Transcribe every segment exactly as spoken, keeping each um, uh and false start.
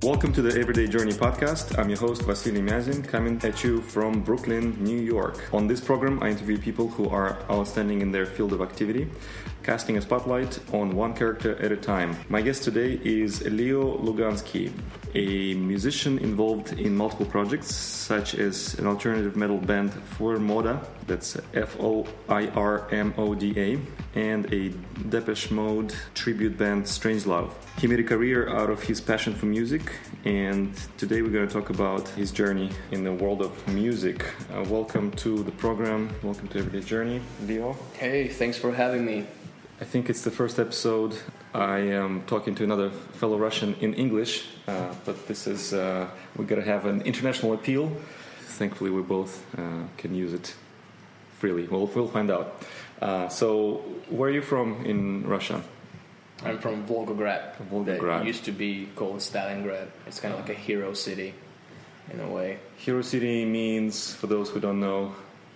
Welcome to the Everyday Journey podcast. I'm your host, Vasily Myazin, coming at you from Brooklyn, New York. On this program, I interview people who are outstanding in their field of activity, casting a spotlight on one character at a time. My guest today is Leo Lugansky, a musician involved in multiple projects, such as an alternative metal band Foirmoda, that's F O I R M O D A, and a Depeche Mode tribute band Strangelove. He made a career out of his passion for music, and today we're going to talk about his journey in the world of music. Uh, welcome to the program. Welcome to Everyday Journey, Leo. Hey, thanks for having me. I think it's the first episode I am talking to another fellow Russian in English, uh, but this is, uh, we're going to have an international appeal. Thankfully, we both uh, can use it freely. Well, we'll find out. Uh, so, where are you from in Russia? I'm from Volgograd. Volgograd. That used to be called Stalingrad. It's kind of like a hero city, in a way. Hero city means, for those who don't know,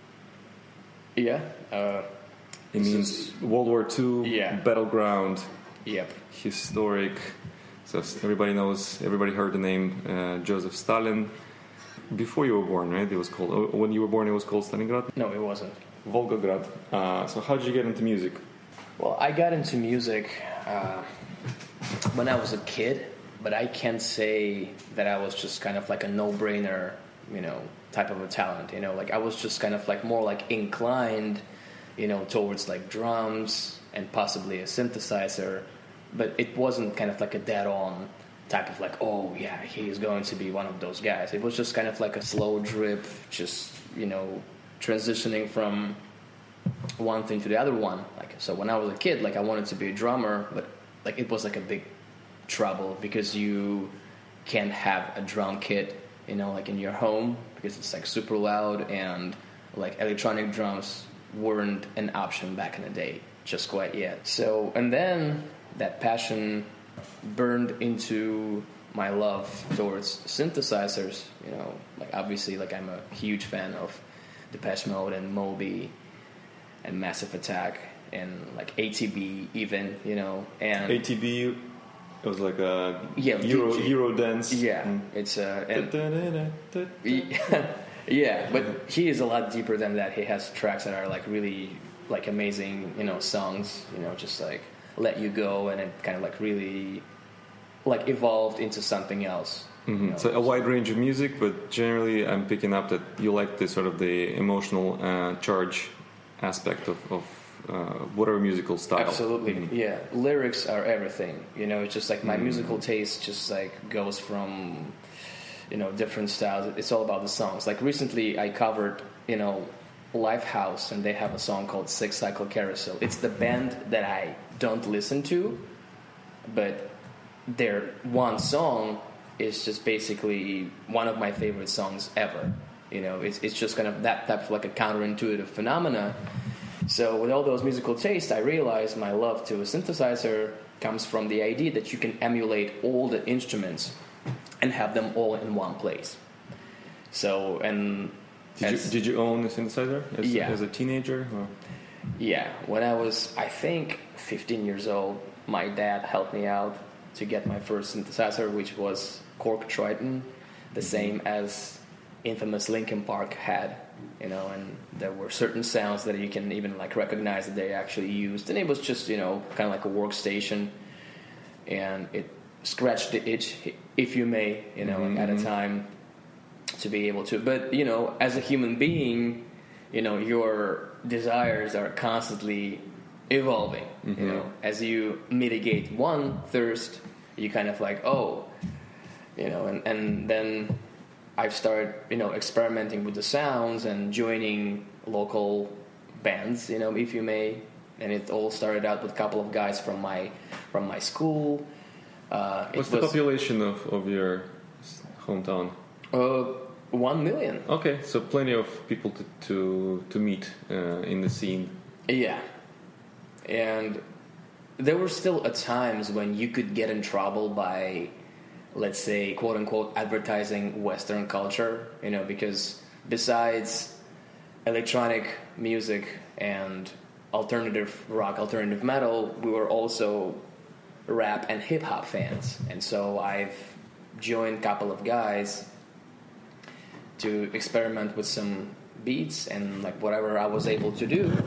yeah, uh, it means World War Two, yeah. battleground, yep, historic. So everybody knows, everybody heard the name uh, Joseph Stalin. Before you were born, right? It was called. When you were born, it was called Stalingrad. No, it wasn't. Volgograd. Uh, so how did you get into music? Well, I got into music uh, when I was a kid, but I can't say that I was just kind of like a no-brainer, you know, type of a talent. You know, like I was just kind of like more like inclined, you know, towards like drums and possibly a synthesizer, but it wasn't kind of like a dead-on type of like, oh yeah, he's going to be one of those guys. It was just kind of like a slow drip, just, you know, transitioning from one thing to the other one. Like, so when I was a kid, like I wanted to be a drummer, but like it was like a big trouble because you can't have a drum kit, you know, like in your home because it's like super loud, and like electronic drums weren't an option back in the day, just quite yet. So, and then that passion burned into my love towards synthesizers, you know, like obviously like I'm a huge fan of Depeche Mode and Moby and Massive Attack and like A T B even, you know, and A T B it was like a yeah, Euro D J. Euro dance. Yeah, mm. it's uh and yeah, but he is a lot deeper than that. He has tracks that are like really like amazing, you know, songs, you know, just like Let You Go, and it kind of like really like evolved into something else. Mm-hmm. You know? So a wide range of music, but generally I'm picking up that you like the sort of the emotional uh, charge aspect of, of uh, whatever musical style. Absolutely, mm-hmm. yeah. Lyrics are everything. You know, it's just like my mm-hmm. musical taste just like goes from, you know, different styles. It's all about the songs. Like recently I covered, you know, Lifehouse, and they have a song called Six Cycle Carousel. It's the band that I don't listen to, but their one song is just basically one of my favorite songs ever. You know, it's it's just kind of that type of like a counterintuitive phenomena. So with all those musical tastes, I realized my love to a synthesizer comes from the idea that you can emulate all the instruments and have them all in one place. So, and Did as, you, did you own a synthesizer as, yeah. as a teenager? Or? Yeah, when I was, I think, fifteen years old, my dad helped me out to get my first synthesizer, which was Korg Triton, the same as infamous Linkin Park had, you know, and there were certain sounds that you can even like recognize that they actually used, and it was just, you know, kind of like a workstation, and it scratched the itch, if you may, you know, mm-hmm. at a time to be able to. But, you know, as a human being, you know, your desires are constantly evolving, mm-hmm. you know, as you mitigate one thirst, you kind of like, oh, you know, and, and then I've started, you know, experimenting with the sounds and joining local bands, you know, if you may, and it all started out with a couple of guys from my from my school. Uh, What's was, the population of, of your hometown? Uh, one million. Okay, so plenty of people to to, to meet uh, in the scene. Yeah, and there were still at times when you could get in trouble by, let's say, quote unquote, advertising Western culture, you know, because besides electronic music and alternative rock, alternative metal, we were also rap and hip hop fans. And so I've joined a couple of guys to experiment with some beats and like whatever I was able to do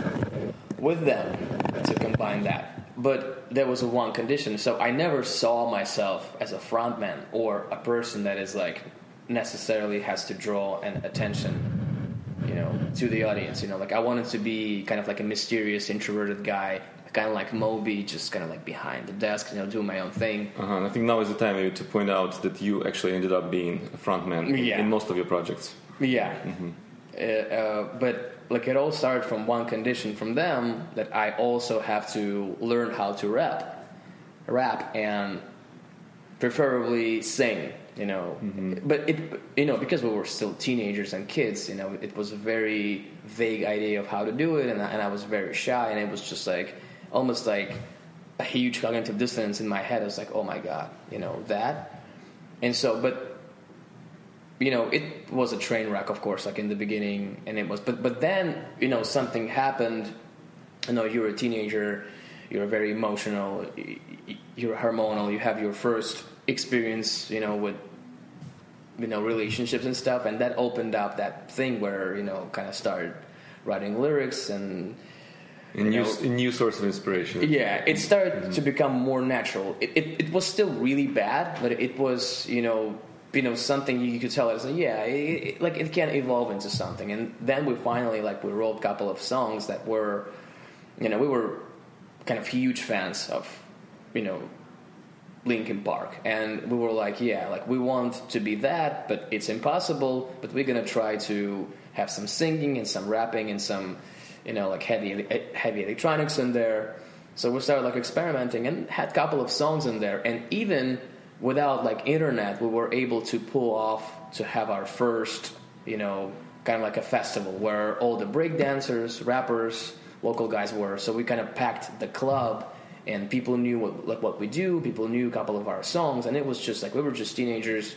with them to combine that. But there was a one condition. So I never saw myself as a frontman or a person that is like necessarily has to draw an attention, you know, to the audience. You know, like I wanted to be kind of like a mysterious, introverted guy, kind of like Moby, just kind of like behind the desk, you know, doing my own thing. Uh-huh. I think now is the time maybe to point out that you actually ended up being a frontman in, yeah. in most of your projects. Yeah. Mm-hmm. Uh, uh, but like it all started from one condition from them, that I also have to learn how to rap, rap and preferably sing, you know. Mm-hmm. But it, you know, because we were still teenagers and kids, you know, it was a very vague idea of how to do it, and I, and I was very shy, and it was just like almost like a huge cognitive dissonance in my head. I was like, oh my god, you know, that. And so, but you know, it was a train wreck, of course, like in the beginning, and it was, but but then, you know, something happened. You know, you're a teenager, you're very emotional, you're hormonal, you have your first experience, you know, with, you know, relationships and stuff, and that opened up that thing where, you know, kind of started writing lyrics and a new, know, a new source of inspiration. Yeah, it started mm-hmm. to become more natural. It, it it was still really bad, but it was, you know, you know, something you could tell us, like, yeah, it, it, like it can evolve into something. And then we finally, like, we wrote a couple of songs that were, you know, we were kind of huge fans of, you know, Linkin Park, and we were like, yeah, like we want to be that, but it's impossible. But we're gonna try to have some singing and some rapping and some, you know, like heavy heavy electronics in there. So we started like experimenting and had a couple of songs in there, and even without like internet, we were able to pull off to have our first, you know, kind of like a festival where all the break dancers, rappers, local guys were. So we kind of packed the club, and people knew what, like what we do. People knew a couple of our songs, and it was just like we were just teenagers,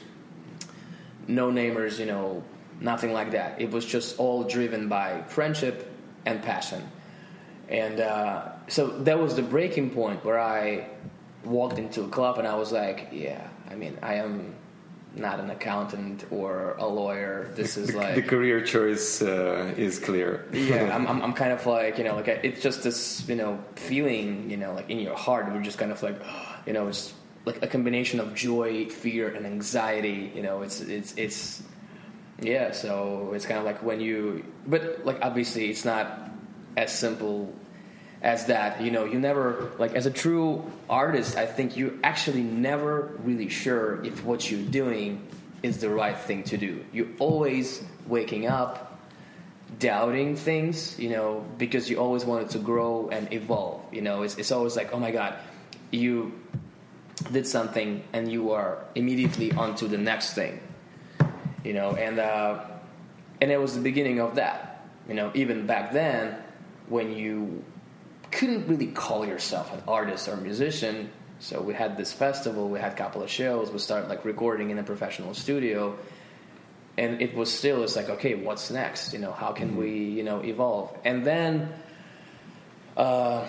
no namers, you know, nothing like that. It was just all driven by friendship and passion. And uh, so that was the breaking point where I walked into a club and I was like, yeah, I mean, I am not an accountant or a lawyer. This is like the career choice uh, is clear. yeah, I'm, I'm I'm kind of like, you know, like it's just this, you know, feeling, you know, like in your heart. We're just kind of like, you know, it's like a combination of joy, fear, and anxiety. You know, it's it's it's yeah. So it's kind of like when you, but like obviously it's not as simple as that. You know, you never, like as a true artist, I think you're actually never really sure if what you're doing is the right thing to do. You're always waking up doubting things, you know, because you always wanted to grow and evolve. You know, it's, it's always like, oh my god, you did something and you are immediately onto the next thing, you know, and uh, and it was the beginning of that. You know, even back then when you couldn't really call yourself an artist or musician. So we had this festival, we had a couple of shows, we started like recording in a professional studio, and it was still, it's like, okay, what's next? You know, how can we, you know, evolve? And then uh,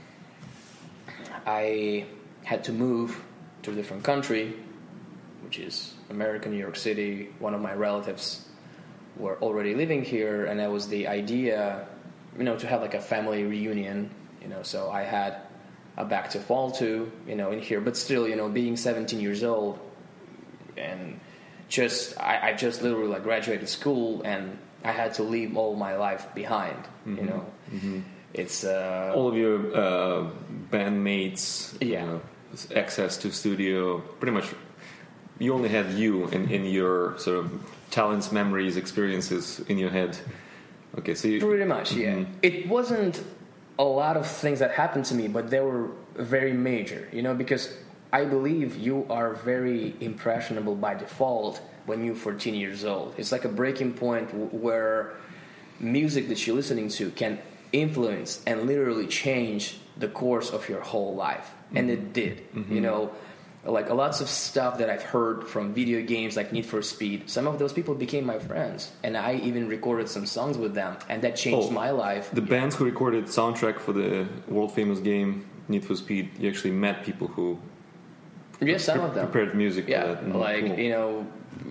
I had to move to a different country, which is America, New York City. One of my relatives were already living here, and that was the idea, you know, to have like a family reunion. You know, so I had a back to fall to, you know, in here, but still, you know, being seventeen years old and just, I, I just literally like graduated school and I had to leave all my life behind, mm-hmm. you know. Mm-hmm. It's uh, all of your uh, bandmates, yeah, uh, access to studio, pretty much. You only had you in, in your sort of talents, memories, experiences in your head. Okay, so you, pretty much, yeah. Mm-hmm. It wasn't a lot of things that happened to me, but they were very major, you know, because I believe you are very impressionable by default when you're fourteen years old. It's like a breaking point where music that you're listening to can influence and literally change the course of your whole life. Mm-hmm. And it did, mm-hmm. you know, like lots of stuff that I've heard from video games like Need for Speed. Some of those people became my friends, and I even recorded some songs with them, and that changed oh, my life. The yeah. bands who recorded soundtrack for the world famous game Need for Speed, you actually met people who Yeah, some of them prepared music. Yeah, for that. Mm, like cool. you know,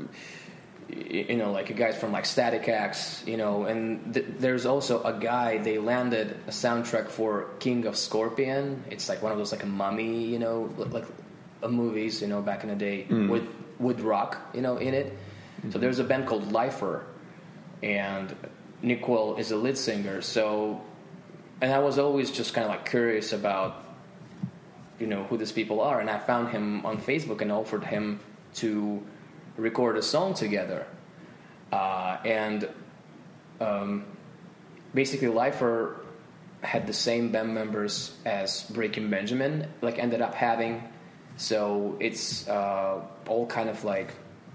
you know, like guys from like Static X, you know, and th- there's also a guy. They landed a soundtrack for King of Scorpion. It's like one of those like a mummy, you know, like uh, movies, you know, back in the day Mm. with with rock, you know, in it. Mm-hmm. So there's a band called Lifer, and Nick Quill is a lead singer. So, and I was always just kind of like curious about, you know, who these people are, and I found him on Facebook and offered him to record a song together. Uh, and um, basically, Lifer had the same band members as Breaking Benjamin, like ended up having. So it's uh, all kind of like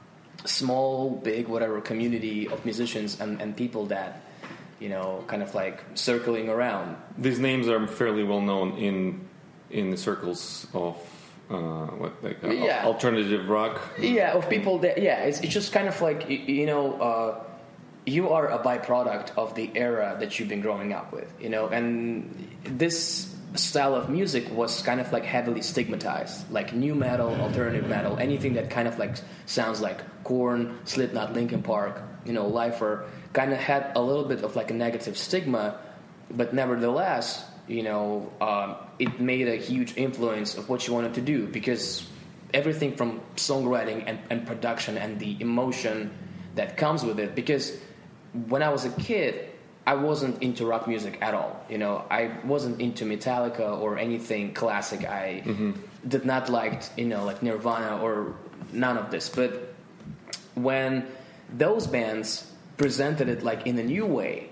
small, big, whatever community of musicians and, and people that, you know, kind of like circling around. These names are fairly well known in in the circles of uh, what like uh, Yeah. alternative rock. Yeah, of people that, yeah, it's, it's just kind of like, you, you know, uh, you are a byproduct of the era that you've been growing up with, you know, and this style of music was kind of like heavily stigmatized, like new metal, alternative metal, anything that kind of like sounds like Korn, Slipknot, Linkin Park, you know, Lifer, kind of had a little bit of like a negative stigma, but nevertheless, you know, um, it made a huge influence of what you wanted to do, because everything from songwriting and, and production and the emotion that comes with it. Because when I was a kid, I wasn't into rock music at all. You know, I wasn't into Metallica or anything classic. I mm-hmm. did not like, you know, like Nirvana or none of this. But when those bands presented it like in a new way,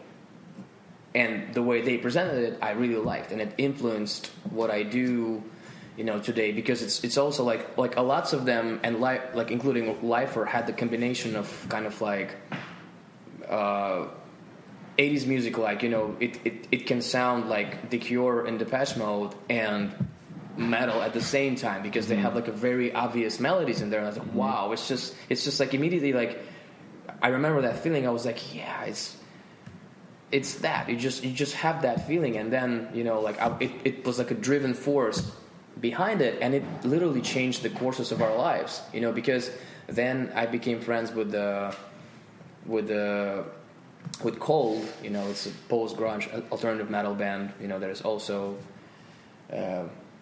and the way they presented it, I really liked, and it influenced what I do, you know, today. Because it's it's also like like a lots of them, and li- like including Lifer, had the combination of kind of like uh, eighties music, like, you know, it, it it can sound like The Cure and Depeche Mode and metal at the same time, because they have like a very obvious melodies in there. And I was like, wow, it's just it's just like immediately, like, I remember that feeling. I was like, yeah, it's. It's that you just you just have that feeling, and then, you know, like I, it it was like a driven force behind it, and it literally changed the courses of our lives, you know, because then I became friends with the with the with Cold, you know, it's a post grunge alternative metal band, you know, that is also uh,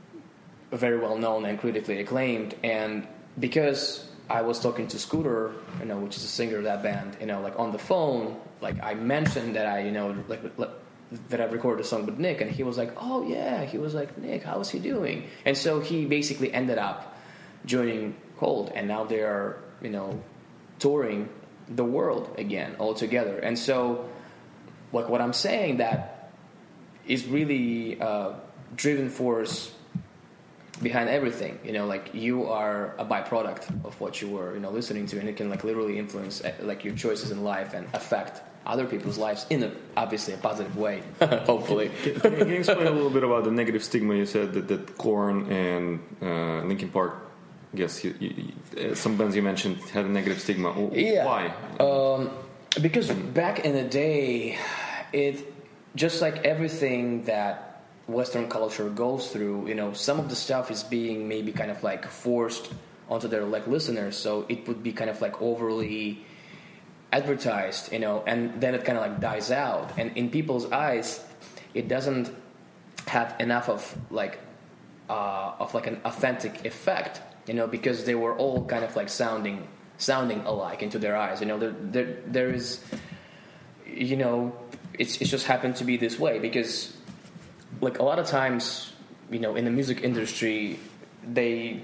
very well known and critically acclaimed, and because I was talking to Scooter, you know, which is a singer of that band, you know, like on the phone. Like I mentioned that I, you know, like, like that I've recorded a song with Nick, and he was like, "Oh yeah," he was like, "Nick, how is he doing?" And so he basically ended up joining Cold, and now they are, you know, touring the world again all together. And so, like what I'm saying, that is really uh, driven force behind everything, you know, like you are a byproduct of what you were, you know, listening to, and it can like literally influence like your choices in life and affect other people's lives in a, obviously a positive way. Hopefully. Can, can, can you explain a little bit about the negative stigma? You said that, that Korn and uh, Linkin Park, I guess you, you, some bands you mentioned had a negative stigma. Yeah. Why? Um, because back in the day, it just like everything that Western culture goes through, you know, some of the stuff is being maybe kind of like forced onto their like listeners, so it would be kind of like overly advertised, you know, and then it kind of like dies out, and in people's eyes it doesn't have enough of like uh, of like an authentic effect, you know, because they were all kind of like sounding sounding alike into their eyes, you know. There there, there is, you know, it's it's just happened to be this way, because like a lot of times, you know, in the music industry, they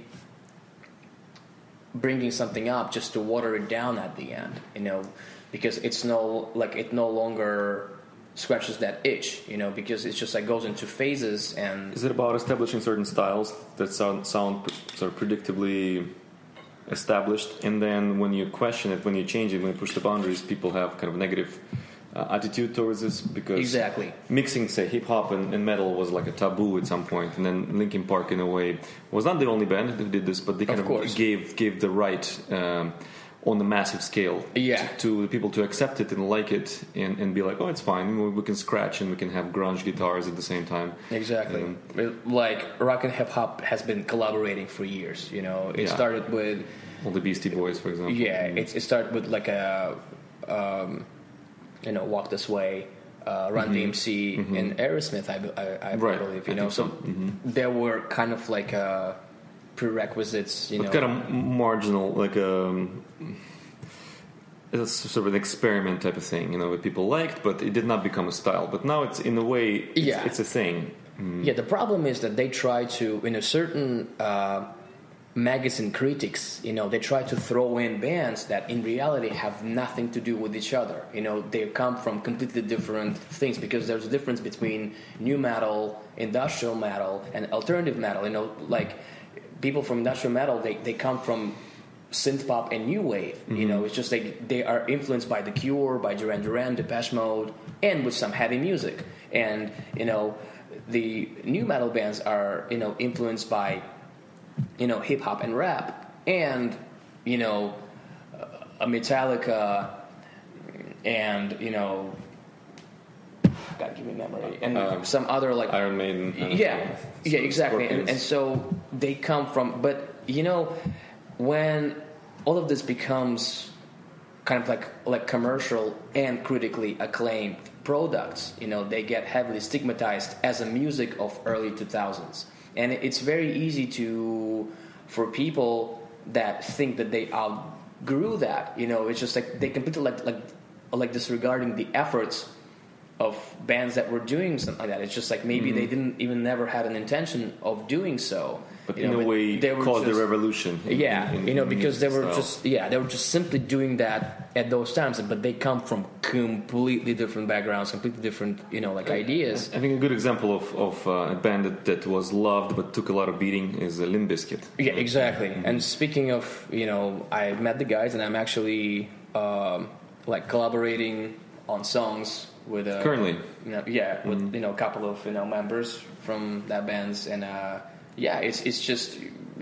bringing something up just to water it down at the end, you know, because it's no like it no longer scratches that itch, you know, because it's just like goes into phases. And is it about establishing certain styles that sound sound sort of predictably established, and then when you question it, when you change it, when you push the boundaries, people have kind of negative Uh, attitude towards this, because exactly mixing, say, hip hop and, and metal was like a taboo at some point, and then Linkin Park, in a way, was not the only band that did this, but they kind of, of gave gave the right um, on the massive scale. Yeah. To, to the people to accept it and like it and, and be like, oh, it's fine. We, we can scratch and we can have grunge guitars at the same time. Exactly. Um, like rock and hip hop has been collaborating for years. You know, it Yeah. started with all the Beastie Boys, for example. yeah. It, it started with like a um, you know, Walk This Way. Uh, Run Mm-hmm. D M C Mhm. and Aerosmith, I, I, I Right. believe, you I know. think So so. Mhm. there were kind of like uh, prerequisites, you But know. kind of marginal, like a, it's sort of an experiment type of thing, you know, what people liked, but it did not become a style. But now it's, in a way, it's, Yeah. it's a thing. Mm. Yeah, the problem is that they try to, in a certain uh, magazine critics, you know, they try to throw in bands that in reality have nothing to do with each other. You know, they come from completely different things because there's a difference between new metal, industrial metal, and alternative metal. You know, like people from industrial metal, they, they come from synth pop and new wave. Mm-hmm. You know, it's just like they are influenced by The Cure, by Duran Duran, Depeche Mode, and with some heavy music. And, you know, the new metal bands are, you know, influenced by, you know, hip hop and rap, and, you know, a Metallica, and, you know, gotta give me memory, and um, some other like Iron Maiden. Uh, yeah, yeah, exactly. And, and so they come from, but you know, when all of this becomes kind of like like commercial and critically acclaimed products, you know, they get heavily stigmatized as a music of early two thousands. And it's very easy to, for people that think that they outgrew that, you know, it's just like they completely like like like disregarding the efforts of bands that were doing something like that. It's just like maybe mm-hmm. they didn't even never had an intention of doing so. But you in know, a way, they were caused just, the revolution. In, yeah, in, in, you know, because they were style. just yeah, they were just simply doing that at those times. But they come from completely different backgrounds, completely different, you know, like ideas. I think a good example of, of uh, a band that, that was loved but took a lot of beating is uh, Limp Bizkit. Yeah, exactly. Mm-hmm. And speaking of, you know, I met the guys, and I'm actually um, like collaborating on songs with uh, currently. You know, yeah, with mm-hmm. you know a couple of you know members from that bands, and uh, yeah, it's it's just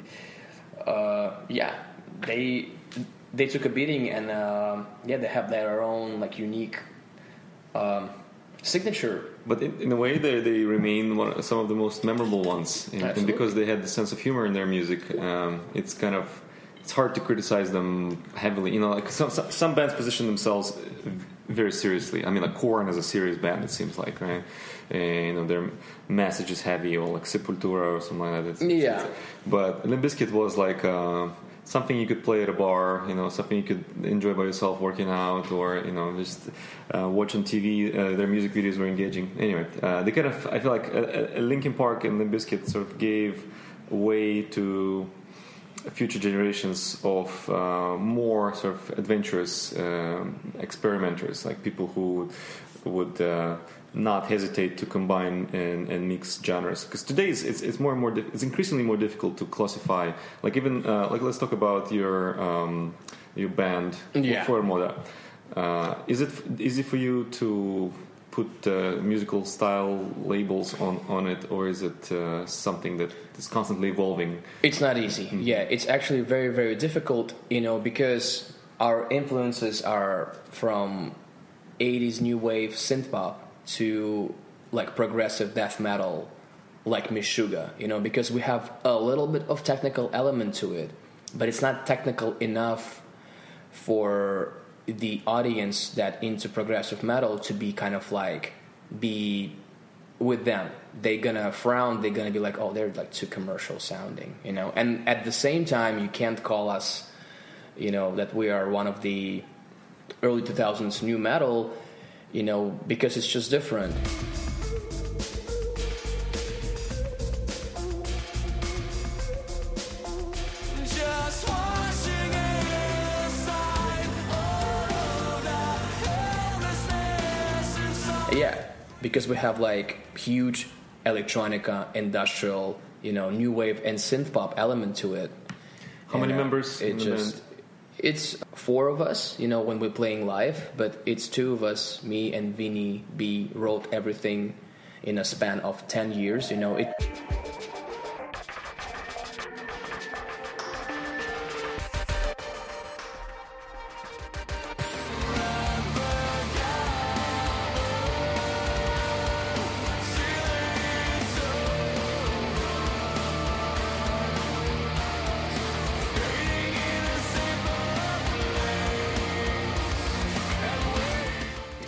uh, yeah, they they took a beating, and uh, yeah, they have their own like unique um, signature. But in, in a way, they they remain one, some of the most memorable ones, and, and because they had the sense of humor in their music, um, it's kind of it's hard to criticize them heavily. You know, like some some, some bands position themselves very seriously. I mean, like Korn is a serious band, it seems like, right? And, you know, their message is heavy, or like Sepultura or something like that. It's, yeah. It's, but Limp Bizkit was like uh, something you could play at a bar, you know, something you could enjoy by yourself working out, or, you know, just uh, watch on T V. Uh, their music videos were engaging. Anyway, uh, they kind of, I feel like uh, Linkin Park and Limp Bizkit sort of gave way to future generations of uh, more sort of adventurous um, experimenters, like people who would uh, not hesitate to combine and, and mix genres. Because today it's, it's, it's more and more dif- it's increasingly more difficult to classify. Like even uh, like let's talk about your um, your band, yeah. Formoda. Uh, is it easy for you to put uh, musical style labels on, on it, or is it uh, something that is constantly evolving? It's not easy. Mm-hmm. Yeah, it's actually very, very difficult, you know, because our influences are from eighties new wave synth pop to like progressive death metal like Meshuggah, you know, because we have a little bit of technical element to it, but it's not technical enough for the audience that into progressive metal to be kind of like be with them. They're gonna frown, they're gonna be like, oh, they're like too commercial sounding, you know. And at the same time, you can't call us, you know, that we are one of the early two thousands new metal, you know, because it's just different. Yeah, because we have like huge electronica, industrial, you know, new wave and synth pop element to it. How and, many uh, members it in the just band? It's four of us, you know, when we're playing live, but it's two of us, me and Vinny B, wrote everything in a span of ten years, you know. It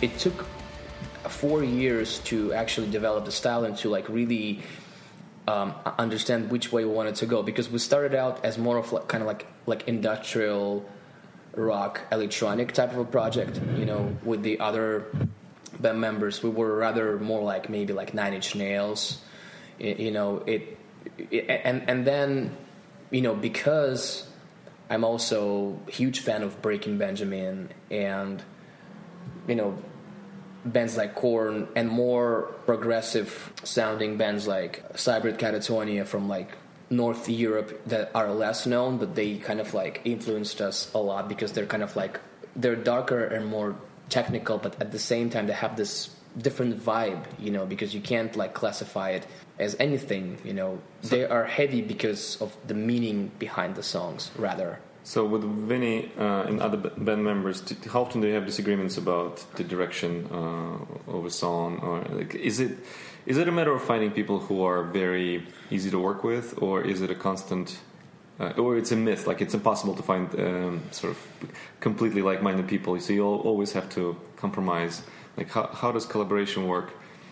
it took four years to actually develop the style and to like really um, understand which way we wanted to go, because we started out as more of like, kind of like like industrial rock electronic type of a project, you know, with the other band members. We were rather more like maybe like Nine Inch Nails, you know, it, it and and then, you know, because I'm also a huge fan of Breaking Benjamin and, you know, bands like Korn and more progressive sounding bands like Cybrid Catatonia from like North Europe that are less known, but they kind of like influenced us a lot because they're kind of like, they're darker and more technical, but at the same time they have this different vibe, you know, because you can't like classify it as anything, you know. So they are heavy because of the meaning behind the songs, rather. So with Vinny uh, and other band members, how often do you have disagreements about the direction uh, of a song? Or like, is it is it a matter of finding people who are very easy to work with, or is it a constant, uh, or it's a myth, like it's impossible to find um, sort of completely like-minded people, so you'll always have to compromise? Like how how does collaboration work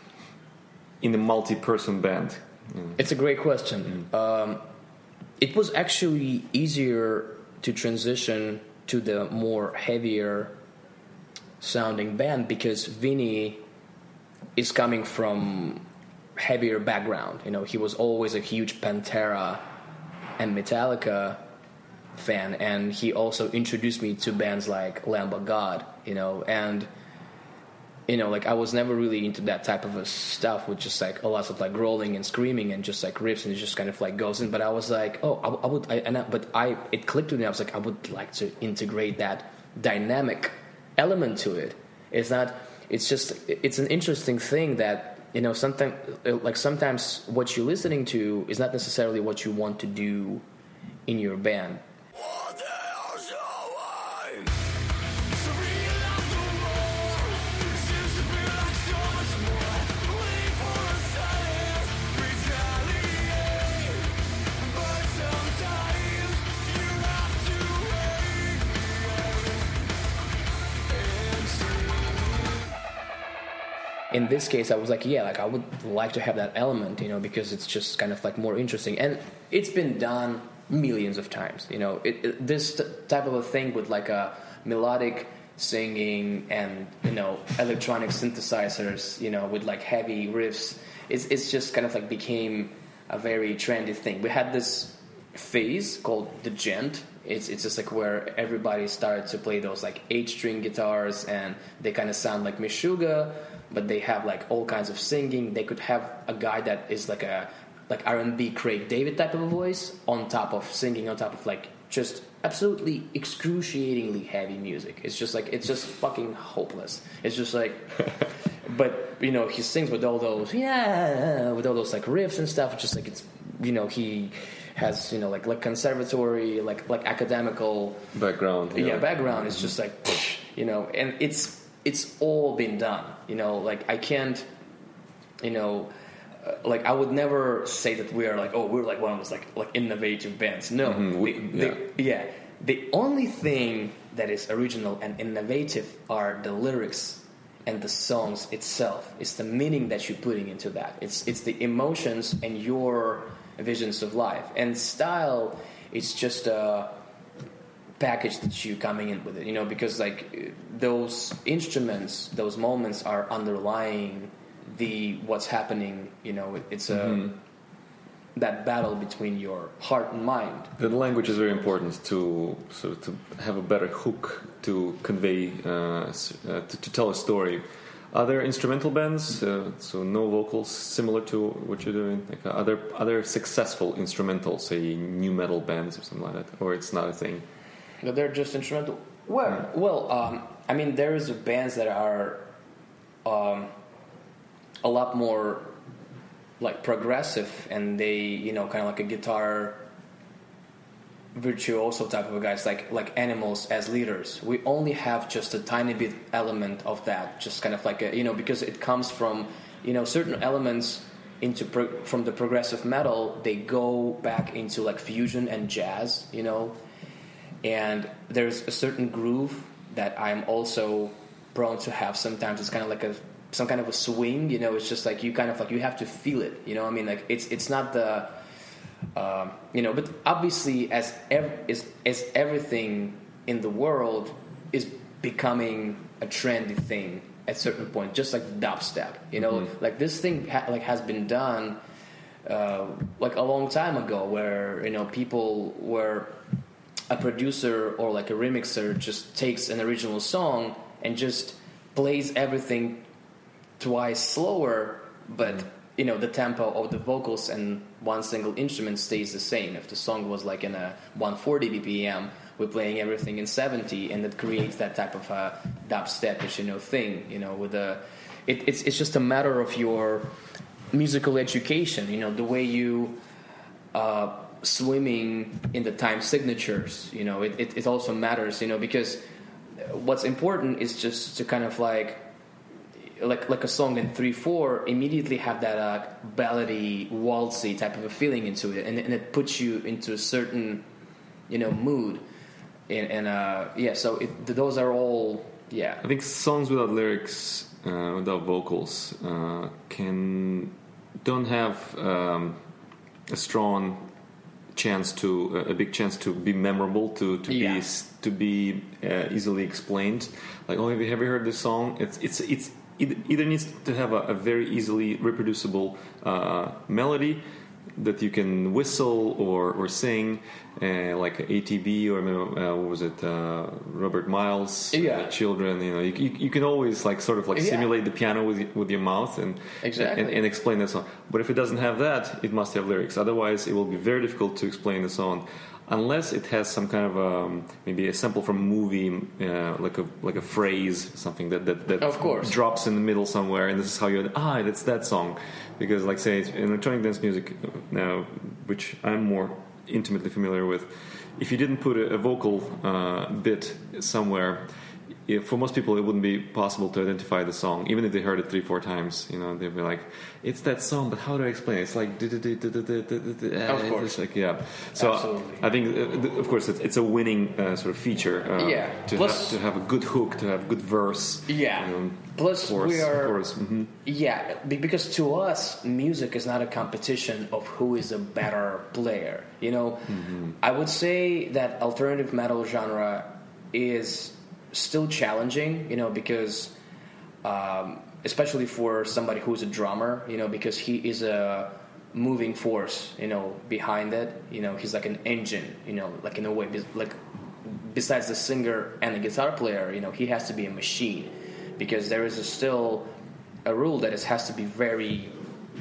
in a multi-person band? Mm. It's a great question. Mm. Um, it was actually easier to transition to the more heavier sounding band because Vinny is coming from heavier background. You know, he was always a huge Pantera and Metallica fan, and he also introduced me to bands like Lamb of God, you know, and you know, like I was never really into that type of a stuff with just like a lot of like growling and screaming and just like riffs, and it just kind of like goes in. But I was like, oh, I, I would, I, and I, but I, it clicked with me. I was like, I would like to integrate that dynamic element to it. It's not, it's just, it's an interesting thing that, you know, sometimes, like sometimes what you're listening to is not necessarily what you want to do in your band. In this case, I was like, yeah, like I would like to have that element, you know, because it's just kind of like more interesting. And it's been done millions of times, you know. It, it, this t- type of a thing with like a melodic singing and, you know, electronic synthesizers, you know, with like heavy riffs, it's, it's just kind of like became a very trendy thing. We had this phase called the djent. It's it's just like where everybody started to play those like eight-string guitars, and they kind of sound like Meshuggah, but they have like all kinds of singing. They could have a guy that is like a like R and B Craig David type of a voice on top of singing, on top of like just absolutely excruciatingly heavy music. It's just like, it's just fucking hopeless. It's just like, but you know, he sings with all those yeah, with all those like riffs and stuff. It's just like, it's, you know, he has, you know, like like conservatory, like like academical background. Yeah, yeah background. It's just like, you know, and it's. It's all been done, you know, like I can't, you know, uh, like I would never say that we are like, oh, we're like one of those like like innovative bands. No, mm-hmm. we, the, yeah. The, yeah. The only thing that is original and innovative are the lyrics and the songs itself. It's the meaning that you're putting into that. It's it's the emotions and your visions of life. And style, it's just a package that you coming in with it, you know, because like those instruments, those moments are underlying the what's happening, you know. It's a mm-hmm. that battle between your heart and mind. The language is very important to sort of to have a better hook to convey uh, uh, to, to tell a story. Are there instrumental bands, uh, so no vocals, similar to what you're doing? Like uh, other other successful instrumental, say new metal bands or something like that, or it's not a thing? No, they're just instrumental. Well, well, um, I mean, there is bands that are um, a lot more like progressive, and they, you know, kind of like a guitar virtuoso type of a guys, like like Animals as leaders. We only have just a tiny bit element of that, just kind of like a, you know, because it comes from, you know, certain elements into pro- from the progressive metal, they go back into like fusion and jazz, you know. And there's a certain groove that I'm also prone to have sometimes. It's kind of like a some kind of a swing, you know. It's just like you kind of like you have to feel it, you know. I mean, like it's it's not the um, you know, but obviously as ev- is as everything in the world is becoming a trendy thing at a certain point, just like dubstep, you know. Mm-hmm. Like this thing ha- like has been done uh, like a long time ago, where you know people were a producer or like a remixer just takes an original song and just plays everything twice slower, but you know the tempo of the vocals and one single instrument stays the same. If the song was like in a one forty B P M, we're playing everything in seventy, and it creates that type of a dubstep-ish, you know, thing. You know, with a, it, it's it's just a matter of your musical education. You know, the way you uh, swimming in the time signatures. You know, it, it it also matters. You know, because what's important is just to kind of like. Like like a song in three four immediately have that uh, ballady, waltzy type of a feeling into it, and, and it puts you into a certain, you know, mood, and, and uh, yeah. So it, those are all yeah. I think songs without lyrics, uh, without vocals, uh, can don't have um, a strong chance to a big chance to be memorable, to to yeah. be to be uh, easily explained. Like, oh, have you ever heard this song? It's it's it's. It either needs to have a, a very easily reproducible uh, melody that you can whistle or, or sing, uh, like A T B or uh, what was it, uh, Robert Miles, yeah. uh, Children. You know, you, you, you can always like sort of like yeah. simulate the piano with with your mouth and, exactly. and and explain the song. But if it doesn't have that, it must have lyrics. Otherwise, it will be very difficult to explain the song. Unless it has some kind of um, maybe a sample from a movie, uh, like a like a phrase, something that that, that of course. drops in the middle somewhere, and this is how you ah, that's that song. Because, like, say, in electronic dance music now, which I'm more intimately familiar with, if you didn't put a, a vocal uh, bit somewhere, if, for most people it wouldn't be possible to identify the song, even if they heard it three, four times. You know, they'd be like, "It's that song," but how do I explain it? It's like, of course, it's like yeah. So absolutely. I think, uh, of course, it's, it's a winning uh, sort of feature. Uh, yeah. To Plus, have, to have a good hook, to have good verse. Yeah. Um, Plus, chorus, we are. Chorus, mm-hmm. Yeah, because to us, music is not a competition of who is a better player. You know, mm-hmm. I would say that alternative metal genre is still challenging, you know, because um, especially for somebody who's a drummer, you know, because he is a moving force, you know, behind it. You know, he's like an engine, you know, like in a way, like besides the singer and the guitar player, you know, he has to be a machine, because there is a still a rule that it has to be very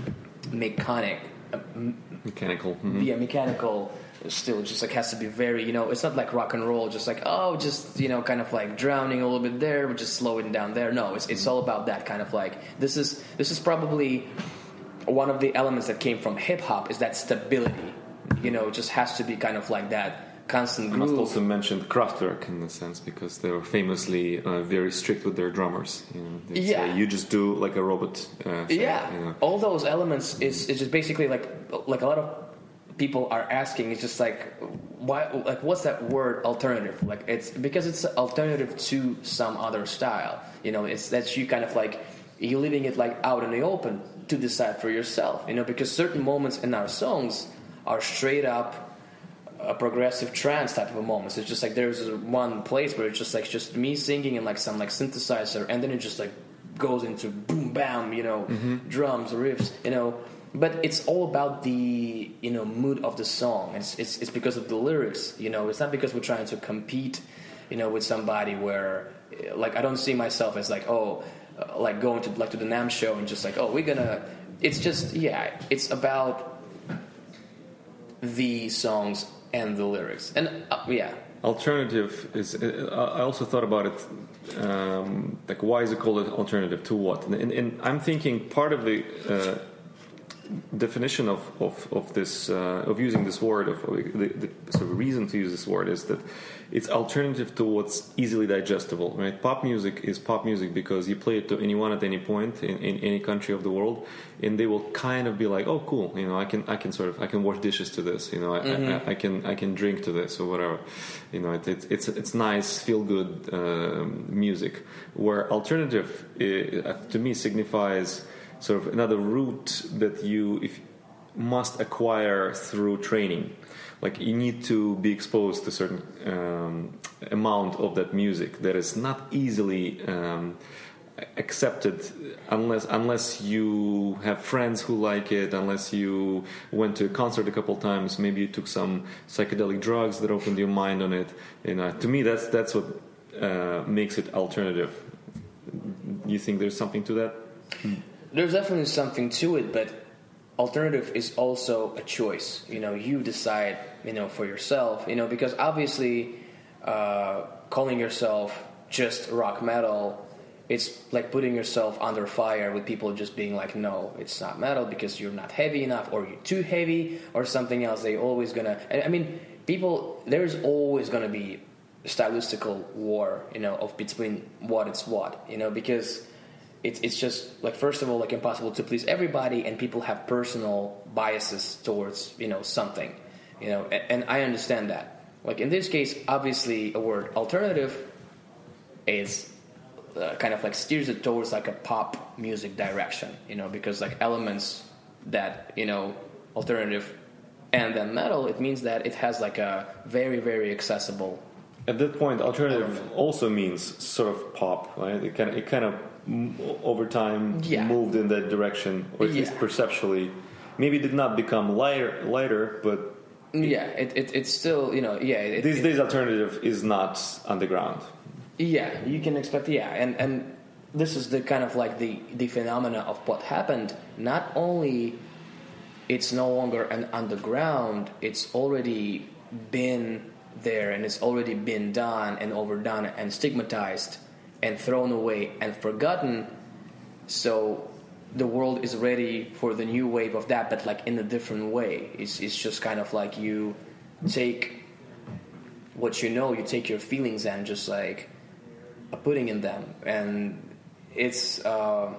mechanic, uh, mechanical, mm-hmm. yeah, mechanical. Still just like has to be very, you know, it's not like rock and roll, just like, oh, just, you know, kind of like drowning a little bit there, but just slow it down there. No, it's it's all about that kind of like, this is this is probably one of the elements that came from hip hop, is that stability. You know, it just has to be kind of like that constant groove. I must also mention Kraftwerk in a sense, because they were famously uh, very strict with their drummers. You know, yeah, say, you just do like a robot. Uh, thing, yeah, you know. All those elements is is just basically like like a lot of people are asking, it's just like, why, like, what's that word alternative? Like, it's because it's alternative to some other style. You know, it's that you kind of like, you're leaving it like out in the open to decide for yourself. You know, because certain moments in our songs are straight up a progressive trance type of a moments. It's just like there's one place where it's just like just me singing and like some like synthesizer, and then it just like goes into boom bam, you know, mm-hmm. drums, riffs, you know. But it's all about the, you know, mood of the song. It's, it's it's because of the lyrics, you know. It's not because we're trying to compete, you know, with somebody where, like, I don't see myself as like, oh, uh, like going to like to the NAMM show and just like, oh, we're gonna. It's just yeah, it's about the songs and the lyrics, and uh, yeah. Alternative is. Uh, I also thought about it. Um, like, why is it called an alternative to what? And, and, and I'm thinking part of the. Uh, definition of of, of this uh, of using this word of the, the sort of reason to use this word is that it's alternative to what's easily digestible, right? Pop music is pop music because you play it to anyone at any point in, in any country of the world, and they will kind of be like, oh, cool, you know, I can I can sort of I can wash dishes to this, you know, I, mm-hmm. I, I can I can drink to this or whatever, you know, it, it, it's it's nice, feel good uh, music. Where alternative uh, to me signifies sort of another route that you if must acquire through training. Like you need to be exposed to a certain um, amount of that music that is not easily um, accepted unless unless you have friends who like it, unless you went to a concert a couple times, maybe you took some psychedelic drugs that opened your mind on it. You know, to me, that's that's what uh, makes it alternative. You think there's something to that? There's definitely something to it, but alternative is also a choice. You know, you decide, you know, for yourself, you know, because obviously uh, calling yourself just rock metal, it's like putting yourself under fire with people just being like, no, it's not metal because you're not heavy enough or you're too heavy or something else. They always gonna, I mean, people, there's always gonna be stylistical war, you know, of between what it's what, you know, because It's it's just like, first of all, like impossible to please everybody, and people have personal biases towards, you know, something, you know, and, and I understand that. Like in this case, obviously, a word alternative is uh, kind of like steers it towards like a pop music direction, you know, because like elements that, you know, alternative and then metal, it means that it has like a very very accessible. At that point, alternative element also means sort of pop, right? It kind of, it kind of over time yeah. moved in that direction, or at yeah. least perceptually. Maybe it did not become lighter, lighter, but yeah, it, it it's still, you know, yeah. It, these it, days, alternative is not underground. Yeah, you can expect, yeah, and and this is the kind of like the the phenomena of what happened. Not only it's no longer an underground, it's already been there, and it's already been done and overdone and stigmatized and thrown away and forgotten. So the world is ready for the new wave of that, but like in a different way. It's it's just kind of like you take what you know, you take your feelings and just like putting in them, and it's uh,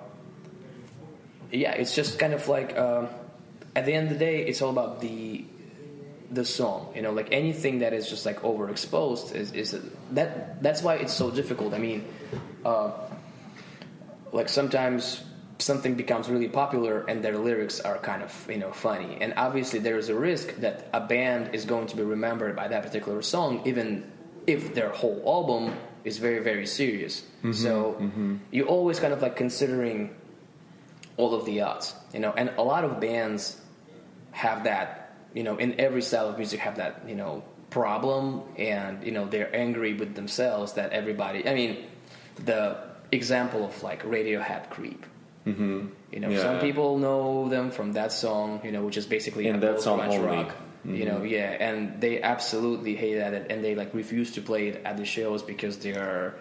yeah, it's just kind of like uh, at the end of the day, it's all about the the song, you know, like anything that is just like overexposed is, is that that's why it's so difficult. I mean, uh, like sometimes something becomes really popular and their lyrics are kind of, you know, funny, and obviously there is a risk that a band is going to be remembered by that particular song, even if their whole album is very very serious. Mm-hmm, so mm-hmm. you always kind of like considering all of the odds, you know, and a lot of bands have that. You know, in every style of music have that, you know, problem, and, you know, they're angry with themselves that everybody, I mean, the example of like Radiohead Creep, mm-hmm. you know, yeah. some people know them from that song, you know, which is basically in that song only. Rock, mm-hmm. you know, yeah, and they absolutely hate it, and they like refuse to play it at the shows because they are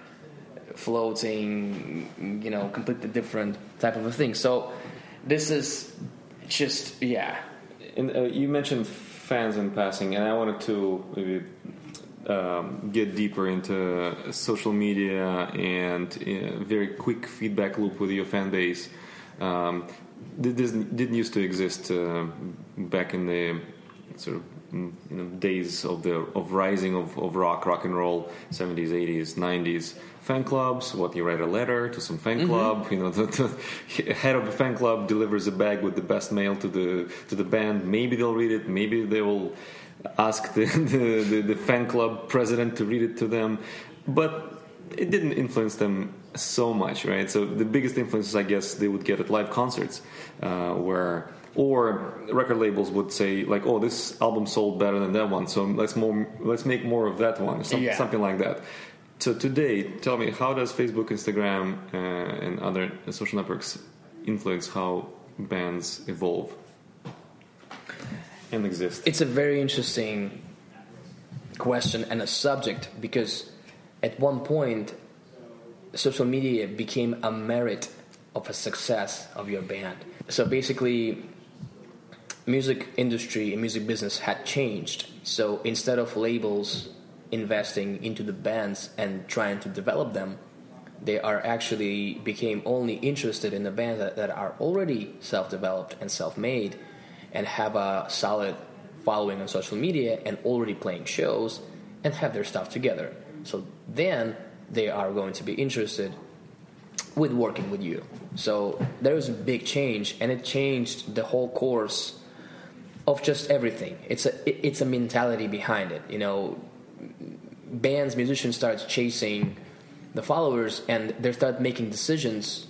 floating, you know, completely different type of a thing. So this is just, yeah. And, uh, you mentioned fans in passing, and I wanted to maybe um, get deeper into social media and uh, very quick feedback loop with your fan base. Um, this didn't used to exist uh, back in the sort of, you know, days of the of rising of, of rock, rock and roll, seventies, eighties, nineties. Fan clubs, what, you write a letter to some fan club, mm-hmm. you know, the, the head of the fan club delivers a bag with the best mail to the to the band. Maybe they'll read it, maybe they will ask the the, the, the fan club president to read it to them, but it didn't influence them so much, right? So the biggest influences, I guess, they would get at live concerts, uh, where or record labels would say like, oh, this album sold better than that one, so let's more let's make more of that one, or some, yeah. something like that. So today, tell me, how does Facebook, Instagram, uh, and other social networks influence how bands evolve and exist? It's a very interesting question and a subject, because at one point, social media became a merit of a success of your band. So basically, music industry and music business had changed. So instead of labels investing into the bands and trying to develop them, they are actually became only interested in the bands that, that are already self-developed and self-made and have a solid following on social media and already playing shows and have their stuff together. So then they are going to be interested with working with you. So there was a big change, and it changed the whole course of just everything. It's a it's a mentality behind it. You know, bands, musicians start chasing the followers, and they start making decisions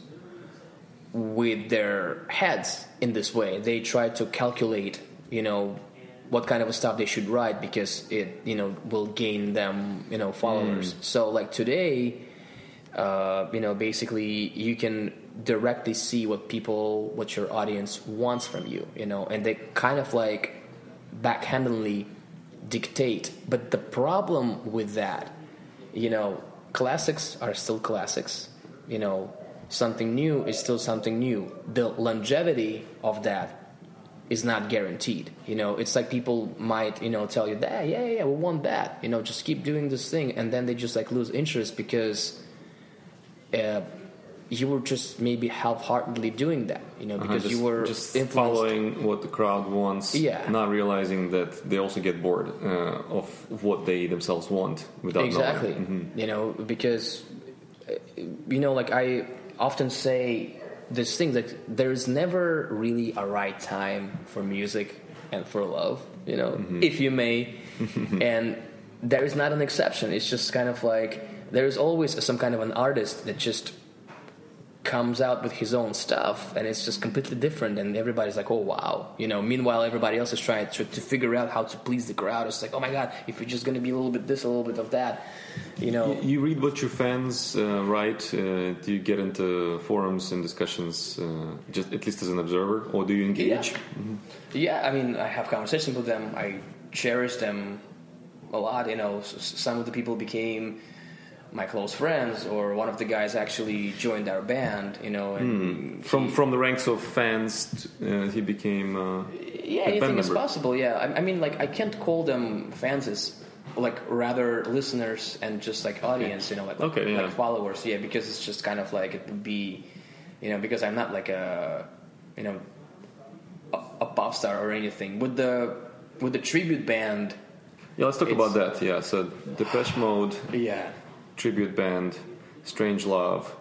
with their heads in this way. They try to calculate, you know, what kind of stuff they should write because it, you know, will gain them, you know, followers. Mm. So like today, uh, you know, basically you can directly see what people, what your audience wants from you, you know, and they kind of like backhandedly dictate. But the problem with that, you know, classics are still classics, you know, something new is still something new. The longevity of that is not guaranteed. You know, it's like people might, you know, tell you that, yeah, yeah, yeah, we want that. You know, just keep doing this thing, and then they just like lose interest because uh, you were just maybe half-heartedly doing that. You know, because uh-huh, just, you were just influenced. Following what the crowd wants, yeah. not realizing that they also get bored uh, of what they themselves want without exactly. knowing. Mm-hmm. You know, because you know, like I often say this thing that there's never really a right time for music and for love, you know, mm-hmm. if you may. And there is not an exception. It's just kind of like there's always some kind of an artist that just comes out with his own stuff, and it's just completely different, and everybody's like, oh wow, you know, meanwhile everybody else is trying to, to figure out how to please the crowd. It's like, oh my god, if you're just going to be a little bit this, a little bit of that, you know. You, you read what your fans uh, write. Uh, do you get into forums and discussions, uh, just at least as an observer, or do you engage? Yeah. Mm-hmm. yeah, I mean, I have conversations with them. I cherish them a lot. You know, some of the people became my close friends, or one of the guys actually joined our band, you know. And mm. From he, from the ranks of fans, uh, he became uh, yeah, a anything band is member. possible. Yeah, I, I mean, like I can't call them fans, as like rather listeners and just like audience, you know, like okay, yeah. like followers. Yeah, because it's just kind of like it would be, you know, because I'm not like a, you know, a, a pop star or anything. With the with the tribute band. Yeah, let's talk about that. Yeah, so Depeche Mode. Yeah. Tribute band, Strange Love.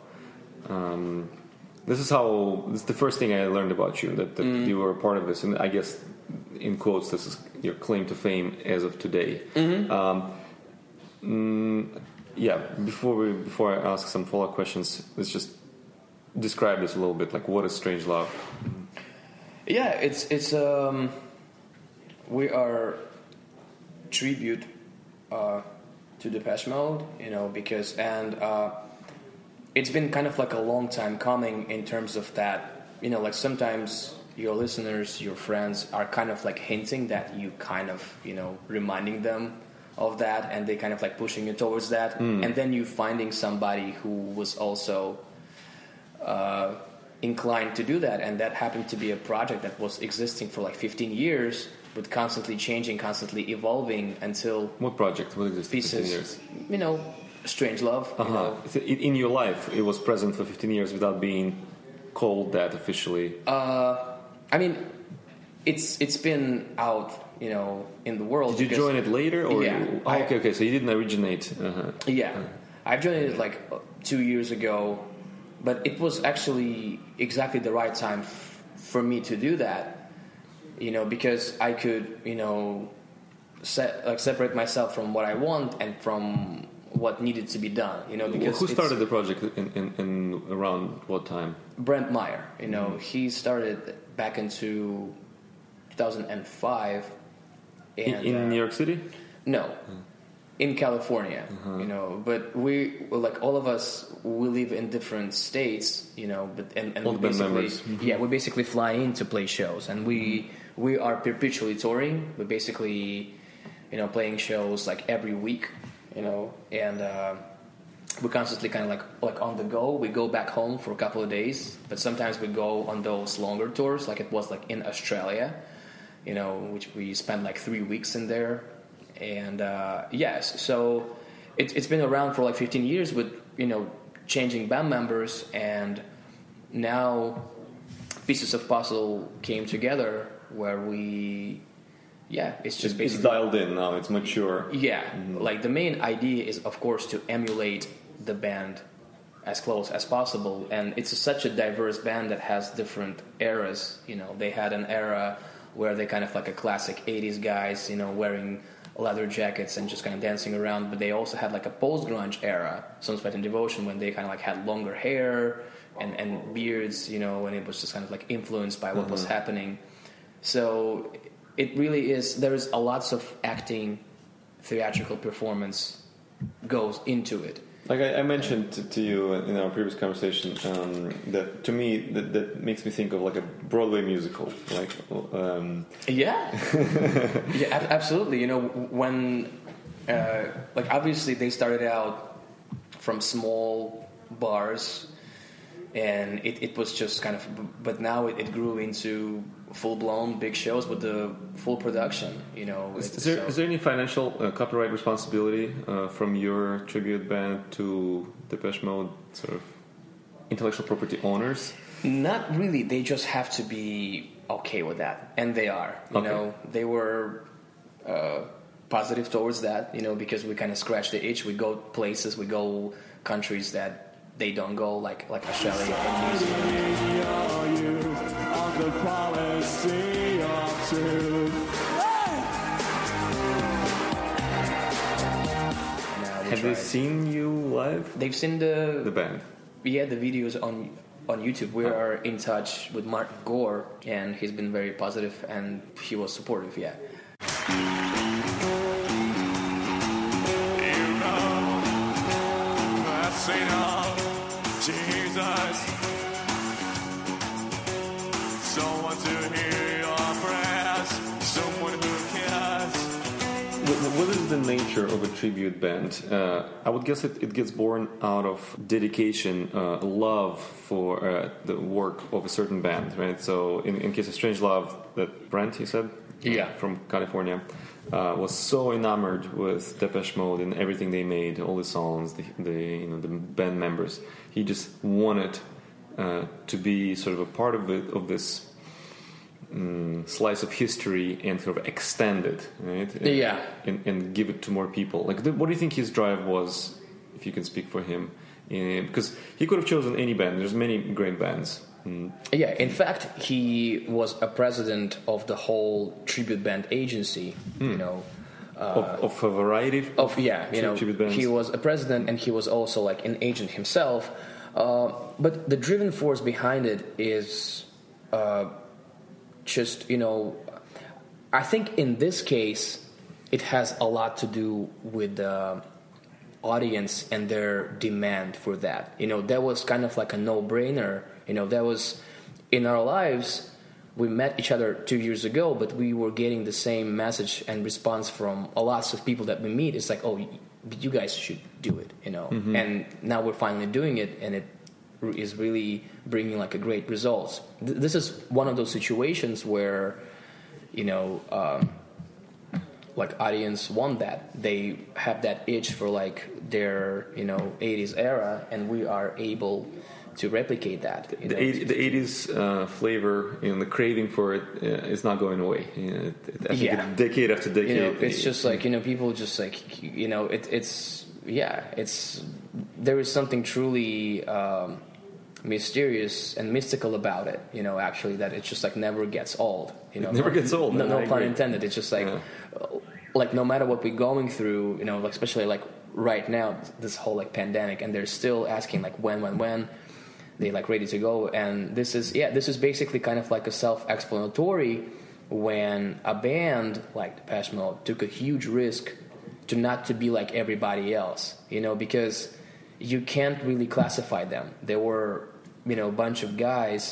Um, this is how. This is the first thing I learned about you, that, that mm. you were a part of this, and I guess, in quotes, this is your claim to fame as of today. Mm-hmm. Um, mm, yeah. Before we before I ask some follow-up questions, let's just describe this a little bit. Like, what is Strange Love? Yeah, it's it's um, we are tribute. Uh, to Depeche Mode, you know, because and uh, it's been kind of like a long time coming in terms of that, you know, like sometimes your listeners, your friends are kind of like hinting that you kind of, you know, reminding them of that, and they kind of like pushing you towards that, mm. and then you finding somebody who was also uh, inclined to do that, and that happened to be a project that was existing for like fifteen years. But constantly changing, constantly evolving until what project? What existed pieces, fifteen years? You know, Strange Love. Uh-huh. You know. So in your life, it was present for fifteen years without being called that officially. Uh, I mean, it's it's been out, you know, in the world. Did you join it later, or yeah? You, oh, okay, okay. So you didn't originate. Uh-huh. Yeah, uh-huh. I joined it like two years ago, but it was actually exactly the right time f- for me to do that. You know, because I could, you know, set, like separate myself from what I want and from what needed to be done. You know, because who started the project in, in, in around what time? Brent Meyer. You know, mm-hmm. he started back into two thousand five. And, in in uh, New York City? No, mm. in California. Uh-huh. You know, but we like all of us. We live in different states. You know, but and, and all we band basically, members. Mm-hmm. yeah, we basically fly in to play shows, and we. Mm-hmm. We are perpetually touring. We're basically, you know, playing shows like every week, you know, and uh, we're constantly kind of like like on the go. We go back home for a couple of days, but sometimes we go on those longer tours, like it was like in Australia, you know, which we spent like three weeks in there. And uh, yes, so it, it's been around for like fifteen years with, you know, changing band members, and now Pieces of Puzzle came together where we, yeah, it's just it's, basically... It's dialed in now, it's mature. Yeah, mm-hmm. Like the main idea is, of course, to emulate the band as close as possible, and it's such a diverse band that has different eras. You know, they had an era where they kind of like a classic eighties guys, you know, wearing leather jackets and just kind of dancing around, but they also had like a post-grunge era, Sun, Sweat and Devotion, when they kind of like had longer hair and, and beards, you know, and it was just kind of like influenced by what mm-hmm. was happening. So it really is, there's a lots of acting, theatrical performance goes into it. Like I, I mentioned to, to you in our previous conversation, um, that to me that, that makes me think of like a Broadway musical. Like, um... yeah, yeah, ab- absolutely. You know, when uh, like obviously they started out from small bars, and it, it was just kind of, but now it, it grew into full-blown big shows with the full production, you know. Is, is, there, so. is there any financial uh, copyright responsibility uh, from your tribute band to Depeche Mode sort of intellectual property owners? Not really. They just have to be okay with that, and they are. You okay. know, they were uh, positive towards that, you know, because we kind of scratch the itch. We go places, we go countries that they don't go, like like Australia and New Zealand. The policy of truth. Have they seen you live? They've seen the the band. Yeah, the videos on on YouTube. We oh. are in touch with Mark Gore, and he's been very positive, and he was supportive. Yeah. You know, that's enough, Jesus. Someone to hear your prayers, someone who cares. What is the nature of a tribute band? Uh, I would guess it, it gets born out of dedication, uh, love for uh, the work of a certain band, right? So in, in case of Strangelove, that Brent, he said? Yeah. From California, uh, was so enamored with Depeche Mode and everything they made, all the songs, the, the you know the band members. He just wanted uh, to be sort of a part of it, of this Um, slice of history and sort of extend it, right? And, yeah, and, and give it to more people. Like, the, what do you think his drive was, if you can speak for him? Uh, because he could have chosen any band. There's many great bands. Mm. Yeah, in fact, he was a president of the whole tribute band agency. Mm. You know, uh, of, of a variety of, of yeah, you know, tribute bands. He was a president, and he was also like an agent himself. Uh, but the driving force behind it is. Uh, Just, you know, I think in this case, it has a lot to do with the audience and their demand for that. You know, that was kind of like a no-brainer. You know, that was, in our lives, we met each other two years ago, but we were getting the same message and response from a lot of people that we meet. It's like, oh, you guys should do it, you know. Mm-hmm. And now we're finally doing it, and it is really bringing like a great results. Th- this is one of those situations where, you know, um, like audience want that. They have that itch for like their, you know, eighties era, and we are able to replicate that. The, the, the eighties uh, flavor, you know, the craving for it uh, is not going away. You know, it, it, I think yeah. decade after decade. You know, it's just like, you know, people just like, you know, it, it's, yeah, it's, there is something truly um, mysterious and mystical about it, you know, actually, that it just like never gets old, you know. It never no, gets old. No, no pun intended. It's just like, yeah. like no matter what we're going through, you know, like especially like right now, this whole like pandemic, and they're still asking like when, when, when they like ready to go. And this is, yeah, this is basically kind of like a self-explanatory when a band like Depeche Mode took a huge risk to not to be like everybody else, you know, because you can't really classify them. There were, you know, a bunch of guys,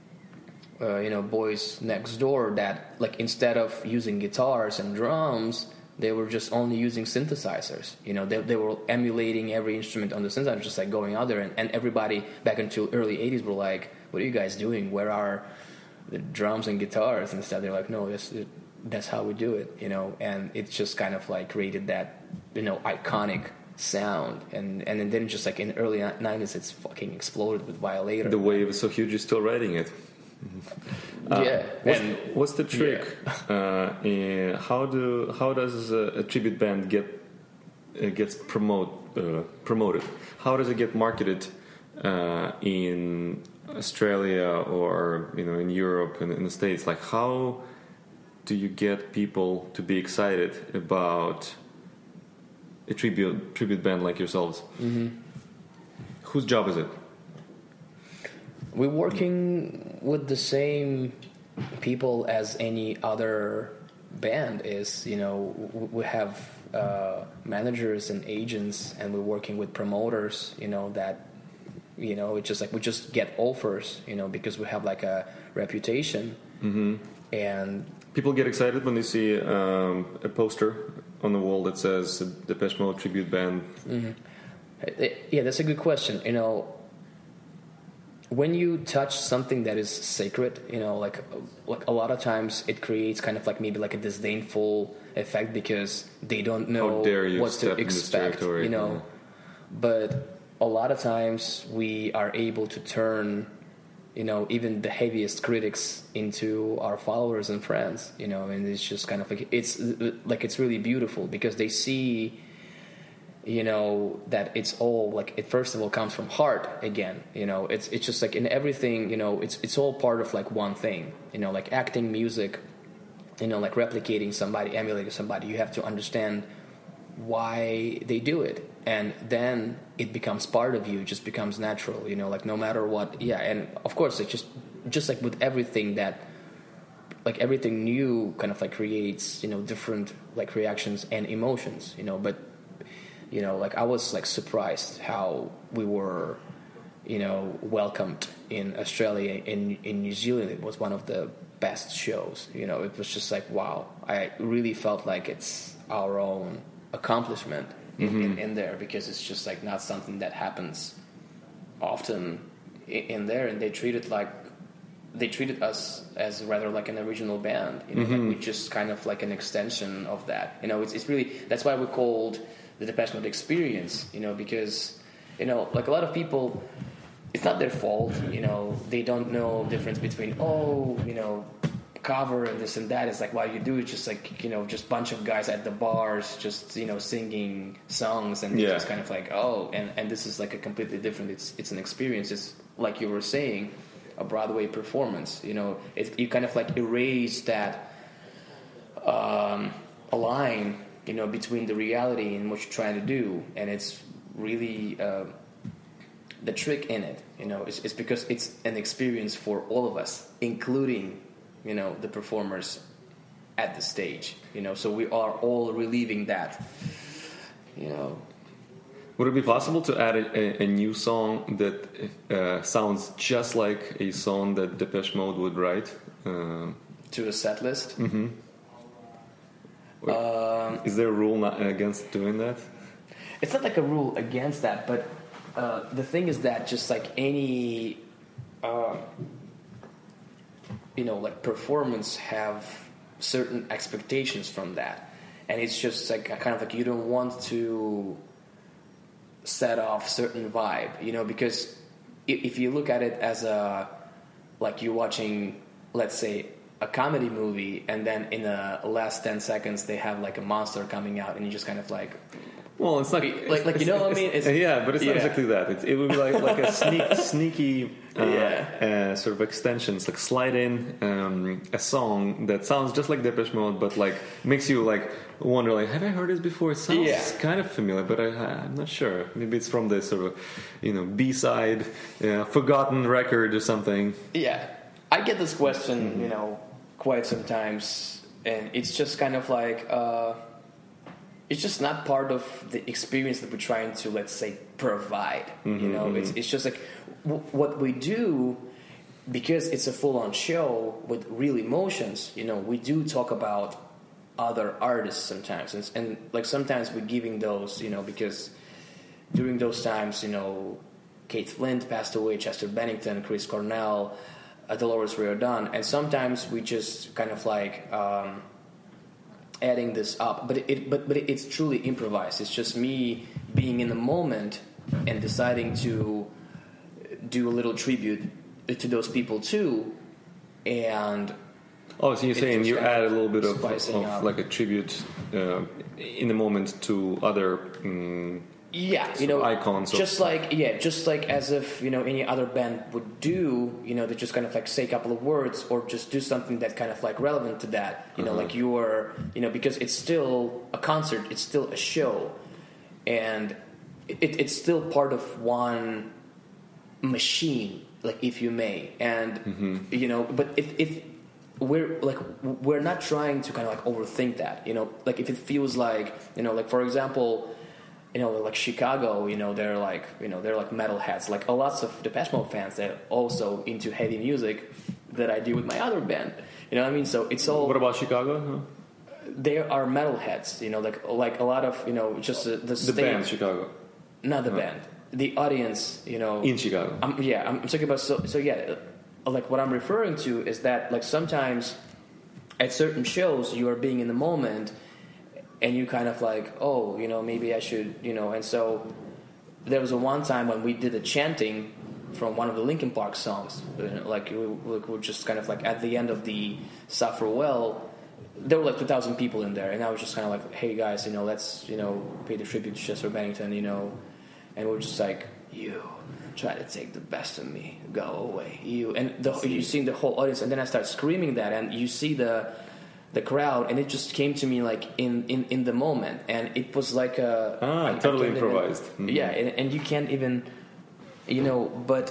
uh, you know, boys next door that, like, instead of using guitars and drums, they were just only using synthesizers. You know, they, they were emulating every instrument on the synthesizer, just like going out there. And, and everybody back until early eighties were like, what are you guys doing? Where are the drums and guitars and stuff. They're like, no, this that's how we do it, you know. And it just kind of like created that, you know, iconic sound. And and then just like in the early nineties, it's fucking exploded with Violator. The wave is so huge, you're still writing it. Uh, yeah. What's, and what's the trick? Yeah. uh, in how do how does a, a tribute band get uh, gets promote uh, promoted? How does it get marketed uh, in Australia or you know in Europe and in the States? Like how do you get people to be excited about a tribute tribute band like yourselves? Mm-hmm. Whose job is it? We're working with the same people as any other band is. You know, we have uh, managers and agents, and we're working with promoters. You know that, you know, it's just like we just get offers. You know, because we have like a reputation, mm-hmm. and people get excited when they see um, a poster on the wall that says Depeche Mode tribute band. Mm-hmm. Yeah, that's a good question. You know. When you touch something that is sacred, you know, like like a lot of times it creates kind of like maybe like a disdainful effect because they don't know what to expect, you know. Yeah. But a lot of times we are able to turn, you know, even the heaviest critics into our followers and friends, you know, and it's just kind of like it's like it's really beautiful because they see, you know, that it's all like it first of all comes from heart again, you know, it's it's just like in everything, you know, it's it's all part of like one thing, you know, like acting, music, you know, like replicating somebody, emulating somebody, you have to understand why they do it, and then it becomes part of you, it just becomes natural, you know, like no matter what. Yeah. And of course it's just just like with everything that like everything new kind of like creates, you know, different like reactions and emotions, you know, but you know, like I was like surprised how we were, you know, welcomed in Australia. In in New Zealand, it was one of the best shows. You know, it was just like wow. I really felt like it's our own accomplishment in, mm-hmm. in, in there because it's just like not something that happens often in, in there, and they treated like they treated us as rather like an original band. You know, mm-hmm. like we just kind of like an extension of that. You know, it's it's really that's why we're called the Depeche Mode Experience, you know, because, you know, like a lot of people, it's not their fault, you know, they don't know the difference between, oh, you know, cover and this and that. It's like, why you do it just like, you know, just bunch of guys at the bars just, you know, singing songs and yeah. just kind of like, oh, and, and this is like a completely different, it's it's an experience. It's like you were saying, a Broadway performance, you know, it, you kind of like erase that um, a line, you know, between the reality and what you're trying to do, and it's really uh, the trick in it, you know, it's, it's because it's an experience for all of us, including, you know, the performers at the stage, you know, so we are all relieving that, you know. Would it be possible to add a, a new song that uh, sounds just like a song that Depeche Mode would write? Uh, to a set list? Mm-hmm. Um, Is there a rule not against doing that? It's not like a rule against that, but uh, the thing is that just like any, uh, you know, like performance have certain expectations from that, and it's just like kind of like you don't want to set off certain vibe, you know, because if you look at it as a like you're watching, let's say, a comedy movie, and then in the last ten seconds they have like a monster coming out, and you just kind of like, well, it's not like like you know what I mean? It's, yeah, but it's yeah. not exactly that. It, it would be like like a sneak, sneaky uh, yeah. uh, sort of extensions, like slide in um, a song that sounds just like Depeche Mode, but like makes you like wonder, like, have I heard this before? It sounds yeah. kind of familiar, but I, I'm not sure. Maybe it's from this sort of, you know, B-side, uh, forgotten record or something. Yeah, I get this question, mm-hmm. you know, quite sometimes, and it's just kind of like uh, it's just not part of the experience that we're trying to, let's say, provide. Mm-hmm, you know, mm-hmm. it's it's just like w- what we do, because it's a full-on show with real emotions. You know, we do talk about other artists sometimes, and, and like sometimes we're giving those, you know, because during those times, you know, Kate Flint passed away, Chester Bennington, Chris Cornell. uh, Dolores Riordan, and sometimes we just kind of like um, adding this up, but it but but it's truly improvised. It's just me being in the moment and deciding to do a little tribute to those people too, and oh, so you're saying you add a little bit of, spicing of up. like a tribute uh, in the moment to other um, yeah, you know, icons, of- just like yeah, just like as if you know any other band would do. You know, they just kind of like say a couple of words or just do something that kind of like relevant to that. You know, Uh-huh. like you're you know because it's still a concert, it's still a show, and it, it's still part of one machine, like if you may, and Mm-hmm. you know, but if if we're like we're not trying to kind of like overthink that, you know, like if it feels like you know, like for example. You know, like Chicago, you know, they're like, you know, they're like metalheads. Like a lots of Depeche Mode fans that are also into heavy music that I do with my other band. You know what I mean? So it's all. What about Chicago? Huh? They are metalheads. You know, like like a lot of you know just the the, The state, band Chicago not the Huh. band, the audience. You know, in Chicago. I'm, yeah, I'm talking about. So so yeah, like what I'm referring to is that like sometimes at certain shows you are being in the moment. And you kind of like, oh, you know, maybe I should, you know. And so there was a one time when we did a chanting from one of the Linkin Park songs. You know, like we, we were just kind of like at the end of the Suffer Well, there were like two thousand people in there. And I was just kind of like, hey guys, you know, let's, you know, pay the tribute to Chester Bennington, you know. And we were just like, you try to take the best of me, go away, you. And the, you see the whole audience. And then I start screaming that. And you see the... the crowd, and it just came to me like in, in, in the moment, and it was like a ah, I, totally I can't improvised. even, Mm-hmm. yeah, and, and you can't even, you know, but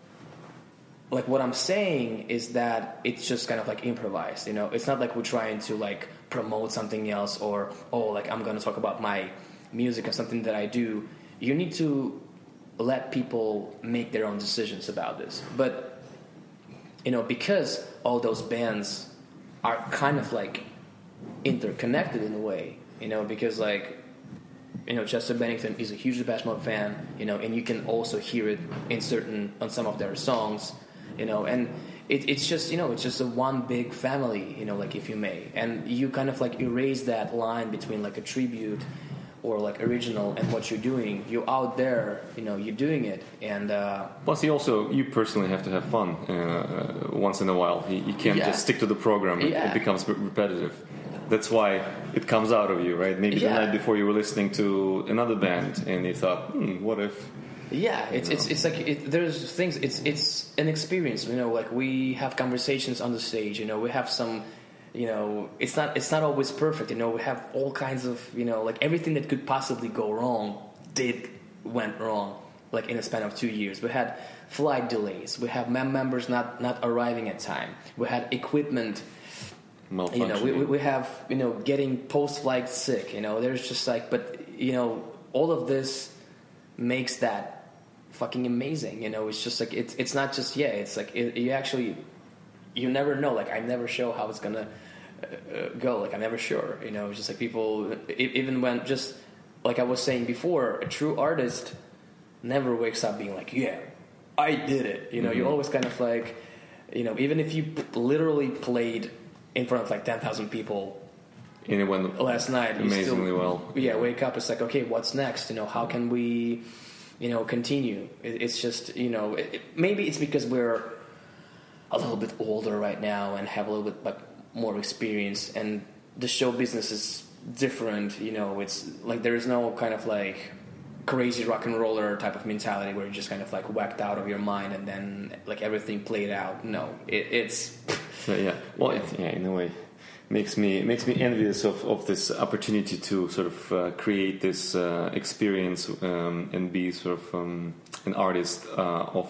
like what I'm saying is that it's just kind of like improvised. You know, it's not like we're trying to like promote something else or oh, like I'm going to talk about my music or something that I do. You need to let people make their own decisions about this, but you know, because all those bands are kind of like interconnected in a way, you know, because like, you know, Chester Bennington is a huge Depeche Mode fan, you know, and you can also hear it in certain, on some of their songs, you know, and it, it's just, you know, it's just a one big family, you know, like if you may, and you kind of like erase that line between like a tribute or like original and what you're doing. You're out there, you know, you're doing it, and uh, plus you also you personally have to have fun uh, once in a while. You, you can't Yeah. just stick to the program. It, Yeah. it becomes re- repetitive. That's why it comes out of you, right? Maybe Yeah. the night before you were listening to another band and you thought, hmm, what if? yeah, it's it's it's like it, there's things. It's it's an experience, you know. Like we have conversations on the stage, you know. We have some. You know, it's not it's not always perfect. You know, we have all kinds of, you know, like everything that could possibly go wrong did went wrong. Like in a span of two years, we had flight delays. We have mem- members not not arriving at time. We had equipment. You know, we we we have you know getting post flight sick. You know, there's just like, but you know, all of this makes that fucking amazing. You know, it's just like it's it's not just yeah. It's like it, you actually. You never know. Like I never show how it's gonna uh, go. Like I'm never sure. You know, it's just like people. e- Even when just like I was saying before, a true artist never wakes up being like, "Yeah, I did it." You know, Mm-hmm. you always kind of like, you know, even if you p- literally played in front of like ten thousand people And it went last night, you amazingly still, well. Yeah, wake up. It's like, okay, what's next? You know, how can we, you know, continue? It, it's just, you know, it, it, maybe it's because we're a little bit older right now and have a little bit like more experience, and the show business is different. You know, it's like there is no kind of like crazy rock and roller type of mentality where you're just kind of like whacked out of your mind and then like everything played out. No, it, it's So, yeah. Well, Yeah. It, yeah, in a way, makes me makes me envious of, of this opportunity to sort of uh, create this uh, experience um, and be sort of um, an artist uh, of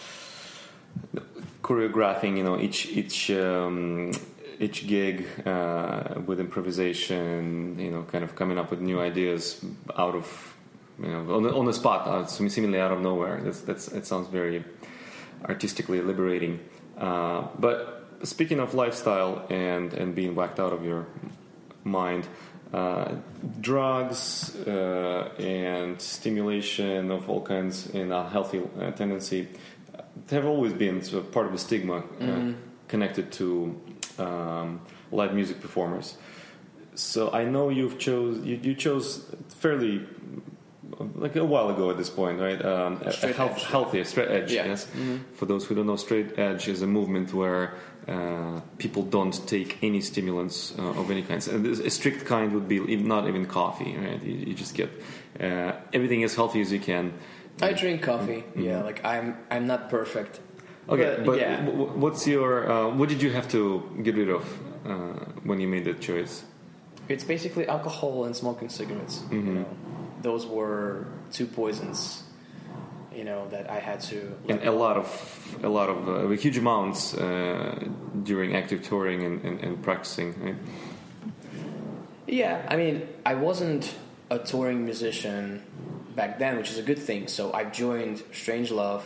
choreographing. You know, each each um, each gig uh, with improvisation. You know, kind of coming up with new ideas out of you know on the, on the spot, uh, seemingly out of nowhere. That's that's it sounds very artistically liberating. Uh, but speaking of lifestyle and, and being whacked out of your mind, uh, drugs uh, and stimulation of all kinds in a healthy uh, tendency, have always been sort of part of the stigma Mm-hmm. uh, connected to um, live music performers. So I know you've chose you, you chose fairly like a while ago at this point, right? Um, a, a health, healthy, straight edge. Yeah. Yes. Mm-hmm. For those who don't know, straight edge is a movement where uh, people don't take any stimulants uh, of any kind. So a strict kind would be even, not even coffee, right? You, you just get uh, everything as healthy as you can. I drink coffee. Mm-hmm. Yeah, like I'm I'm not perfect. Okay, but, but yeah. w- w- what's your uh, what did you have to get rid of uh, when you made that choice? It's basically alcohol and smoking cigarettes. Mm-hmm. You know, those were two poisons. You know that I had to. And a lot of a lot of uh, huge amounts uh, during active touring and, and, and practicing, right? Yeah, I mean, I wasn't a touring musician back then, which is a good thing. So I joined Strangelove,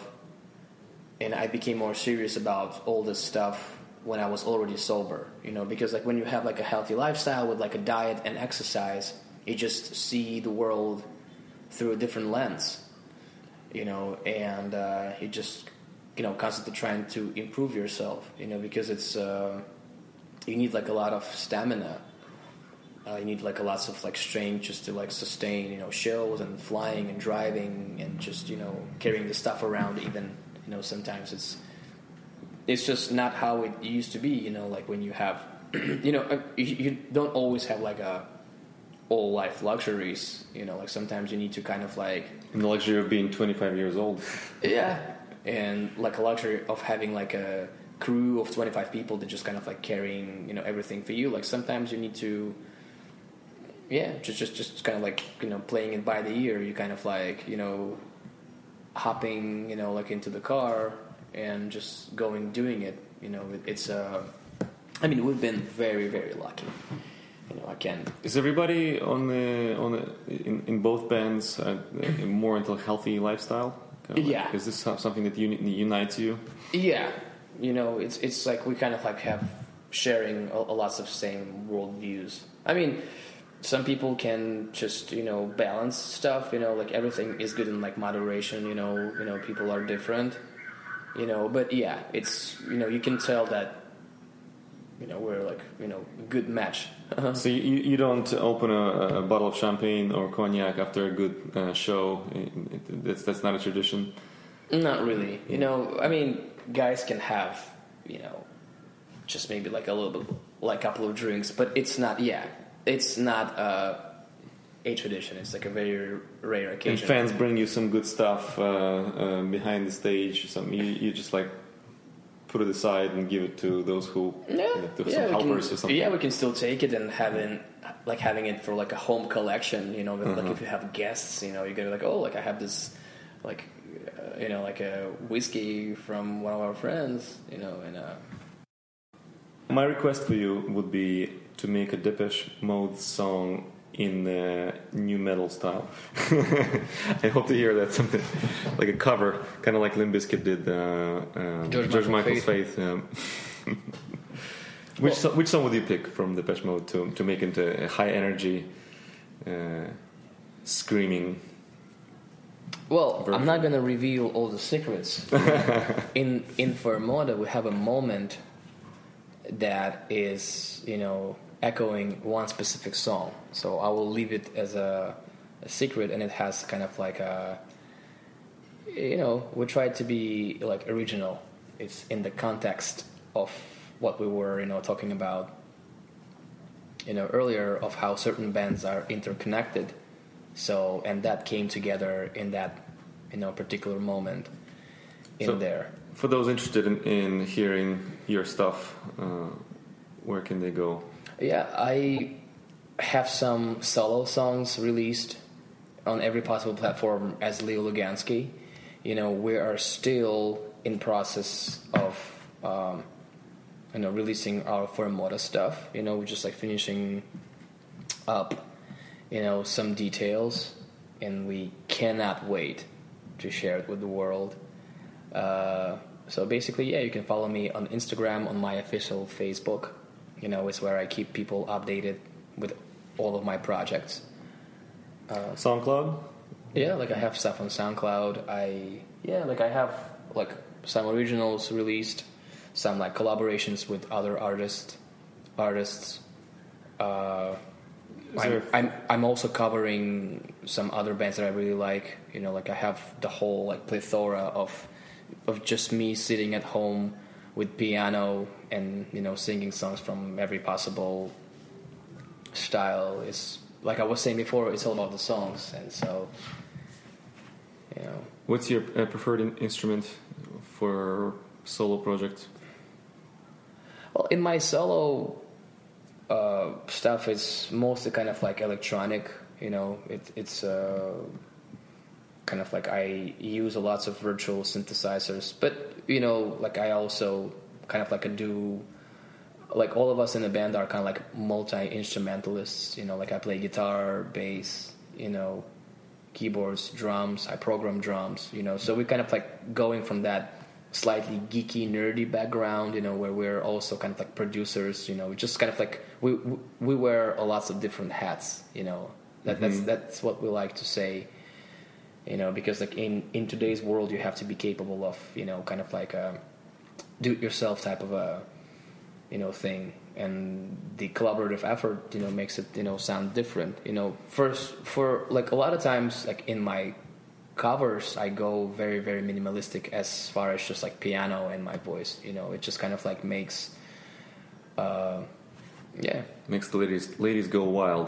and I became more serious about all this stuff when I was already sober. You know, because like when you have like a healthy lifestyle with like a diet and exercise, you just see the world through a different lens. You know, and uh, you just you know constantly trying to improve yourself. You know, because it's uh, you need like a lot of stamina. Uh, you need like a lots of like strength just to like sustain, you know, shows and flying and driving and just, you know, carrying the stuff around. Even, you know, sometimes it's it's just not how it used to be. You know, like when you have, you know, you, you don't always have like a all life luxuries. You know, like sometimes you need to kind of like And the luxury of being twenty-five years old. yeah, and like a luxury of having like a crew of twenty-five people that just kind of like carrying, you know, everything for you. Like sometimes you need to. Yeah, just, just just kind of like, you know, playing it by the ear. You kind of like, you know, hopping, you know, like into the car and just going doing it. You know, it, it's uh, I mean, we've been very very lucky. You know, I can. Is everybody on the on the, in, in both bands uh, more into a healthy lifestyle? Kind of like, Yeah. Is this something that uni- unites you? Yeah, you know, it's it's like we kind of like have sharing a, a lots of same worldviews. I mean. Some people can just, you know, balance stuff, you know, like everything is good in like moderation, you know, you know, people are different, you know, but yeah, it's, you know, you can tell that, you know, we're like, you know, a good match. So you, you don't open a, a bottle of champagne or cognac after a good uh, show? That's, that's not a tradition? Not really. You know, I mean, guys can have, you know, just maybe like a little bit, like a couple of drinks, but it's not, yeah. It's not uh, a tradition. It's like a very rare occasion. And fans bring you some good stuff uh, uh, behind the stage. Some you, you just like put it aside and give it to those who yeah, you know, to yeah, some helpers can, or something. Yeah, we can still take it and having like having it for like a home collection. You know, uh-huh. Like if you have guests, you know, you get like, oh, like I have this, like uh, you know, like a whiskey from one of our friends. You know, and. Uh, My request for you would be to make a Depeche Mode song in uh, new metal style. I hope to hear that something like a cover, kind of like Limp Bizkit did uh, uh, George, George Michael Michael's Faith. Faith. Um, which so, which song would you pick from Depeche Mode to to make into a high energy, uh, screaming? Well, version? I'm not gonna reveal all the secrets. in in Fermoda, we have a moment that is, you know, echoing one specific song. So I will leave it as a, a secret, and it has kind of like a, you know, we try to be like original. It's in the context of what we were, you know, talking about, you know, earlier of how certain bands are interconnected. So, and that came together in that, you know, particular moment in So, there. For those interested in, in hearing your stuff, uh, where can they go? Yeah, I have some solo songs released on every possible platform as Leo Lugansky. You know, we are still in process of, um, you know, releasing our Fermoda stuff. You know, we're just like finishing up, you know, some details, and we cannot wait to share it with the world. Uh, so basically, yeah, you can follow me on Instagram, on my official Facebook. You know, it's where I keep people updated with all of my projects. Uh, SoundCloud? yeah, like I have stuff on SoundCloud. I yeah, like I have like some originals released, some like collaborations with other artists. Artists. Uh, I'm, I'm I'm also covering some other bands that I really like. You know, like I have the whole like plethora of of just me sitting at home with piano and, you know, singing songs from every possible style. Is like I was saying before, it's all about the songs, and so, you know. What's your uh, preferred in- instrument for solo project? Well, in my solo uh, stuff, it's mostly kind of like electronic. You know, it, it's uh, kind of like I use lots of virtual synthesizers, but you know, like I also kind of like a do. Like all of us in the band are kind of like multi-instrumentalists. You know, like I play guitar, bass, you know, keyboards, drums. I program drums. You know, so we kind of like going from that slightly geeky, nerdy background, you know, where we're also kind of like producers, you know, we just kind of like we we wear lots of different hats, you know. That, mm-hmm. That's that's what we like to say, you know, because like in, in today's world, you have to be capable of, you know, kind of like a do-it-yourself type of a, you know, thing, and the collaborative effort, you know, makes it, you know, sound different, you know. First, for like a lot of times, like in my covers, I go very, very minimalistic as far as just like piano and my voice. You know, it just kind of like makes, uh, yeah, makes the ladies ladies go wild.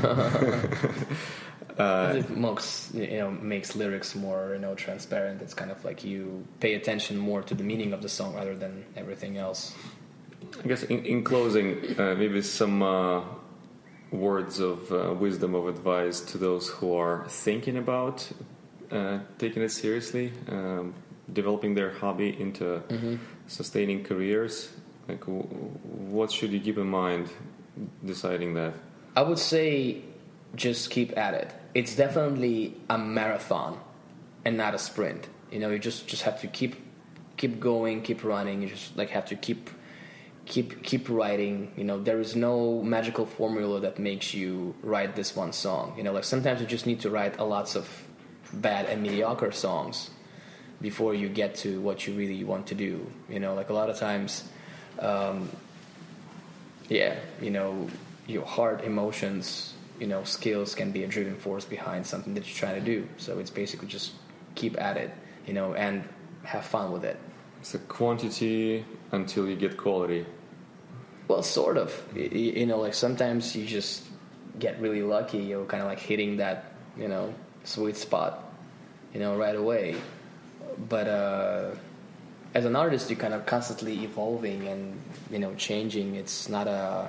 uh, it makes, you know, makes lyrics more, you know, transparent. It's kind of like you pay attention more to the meaning of the song rather than everything else. I guess in, in closing, uh, maybe some uh, words of uh, wisdom, of advice to those who are thinking about Uh, taking it seriously, um, developing their hobby into mm-hmm. sustaining careers. Like, w- what should you keep in mind deciding that? I would say just keep at it. It's definitely a marathon and not a sprint. You know, you just, just have to keep keep going, keep running. You just like have to keep keep keep writing. You know, there is no magical formula that makes you write this one song. You know, like sometimes you just need to write a lots of bad and mediocre songs before you get to what you really want to do. You know, like a lot of times, um, yeah, you know, your heart, emotions, you know, skills can be a driving force behind something that you're trying to do. So it's basically just keep at it, you know, and have fun with it. It's a quantity until you get quality. Well, sort of. You, you know, like sometimes you just get really lucky. You're kind of like hitting that, you know, sweet spot, you know, right away. But uh, as an artist, you're kind of constantly evolving and, you know, changing. It's not a,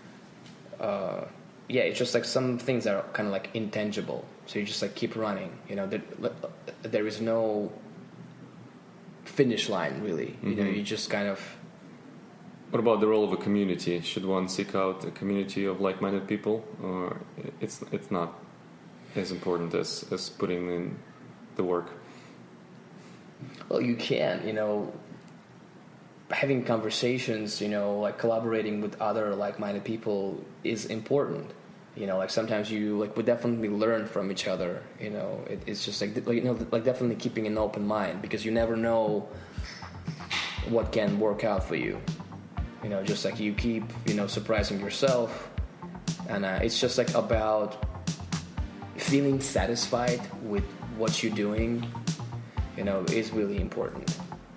uh, yeah, it's just like some things are kind of like intangible. So you just like keep running, you know. There, there is no finish line really. Mm-hmm. You know, you just kind of. What about the role of a community? Should one seek out a community of like-minded people, or it's it's not as important as, as putting in the work? Well, you can, you know, having conversations, you know, like collaborating with other like-minded people is important. You know, like sometimes you, like, we definitely learn from each other, you know. It, it's just like, like, you know, like definitely keeping an open mind, because you never know what can work out for you. You know, just like you keep, you know, surprising yourself. And uh, it's just like about feeling satisfied with what you're doing, you know, is really important.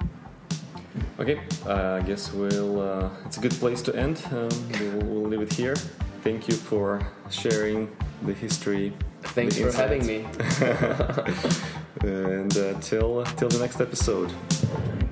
Okay, uh, I guess we'll. Uh, it's a good place to end. Um, we'll, we'll leave it here. Thank you for sharing the history. Thanks the for insights. having me. And uh, till till the next episode.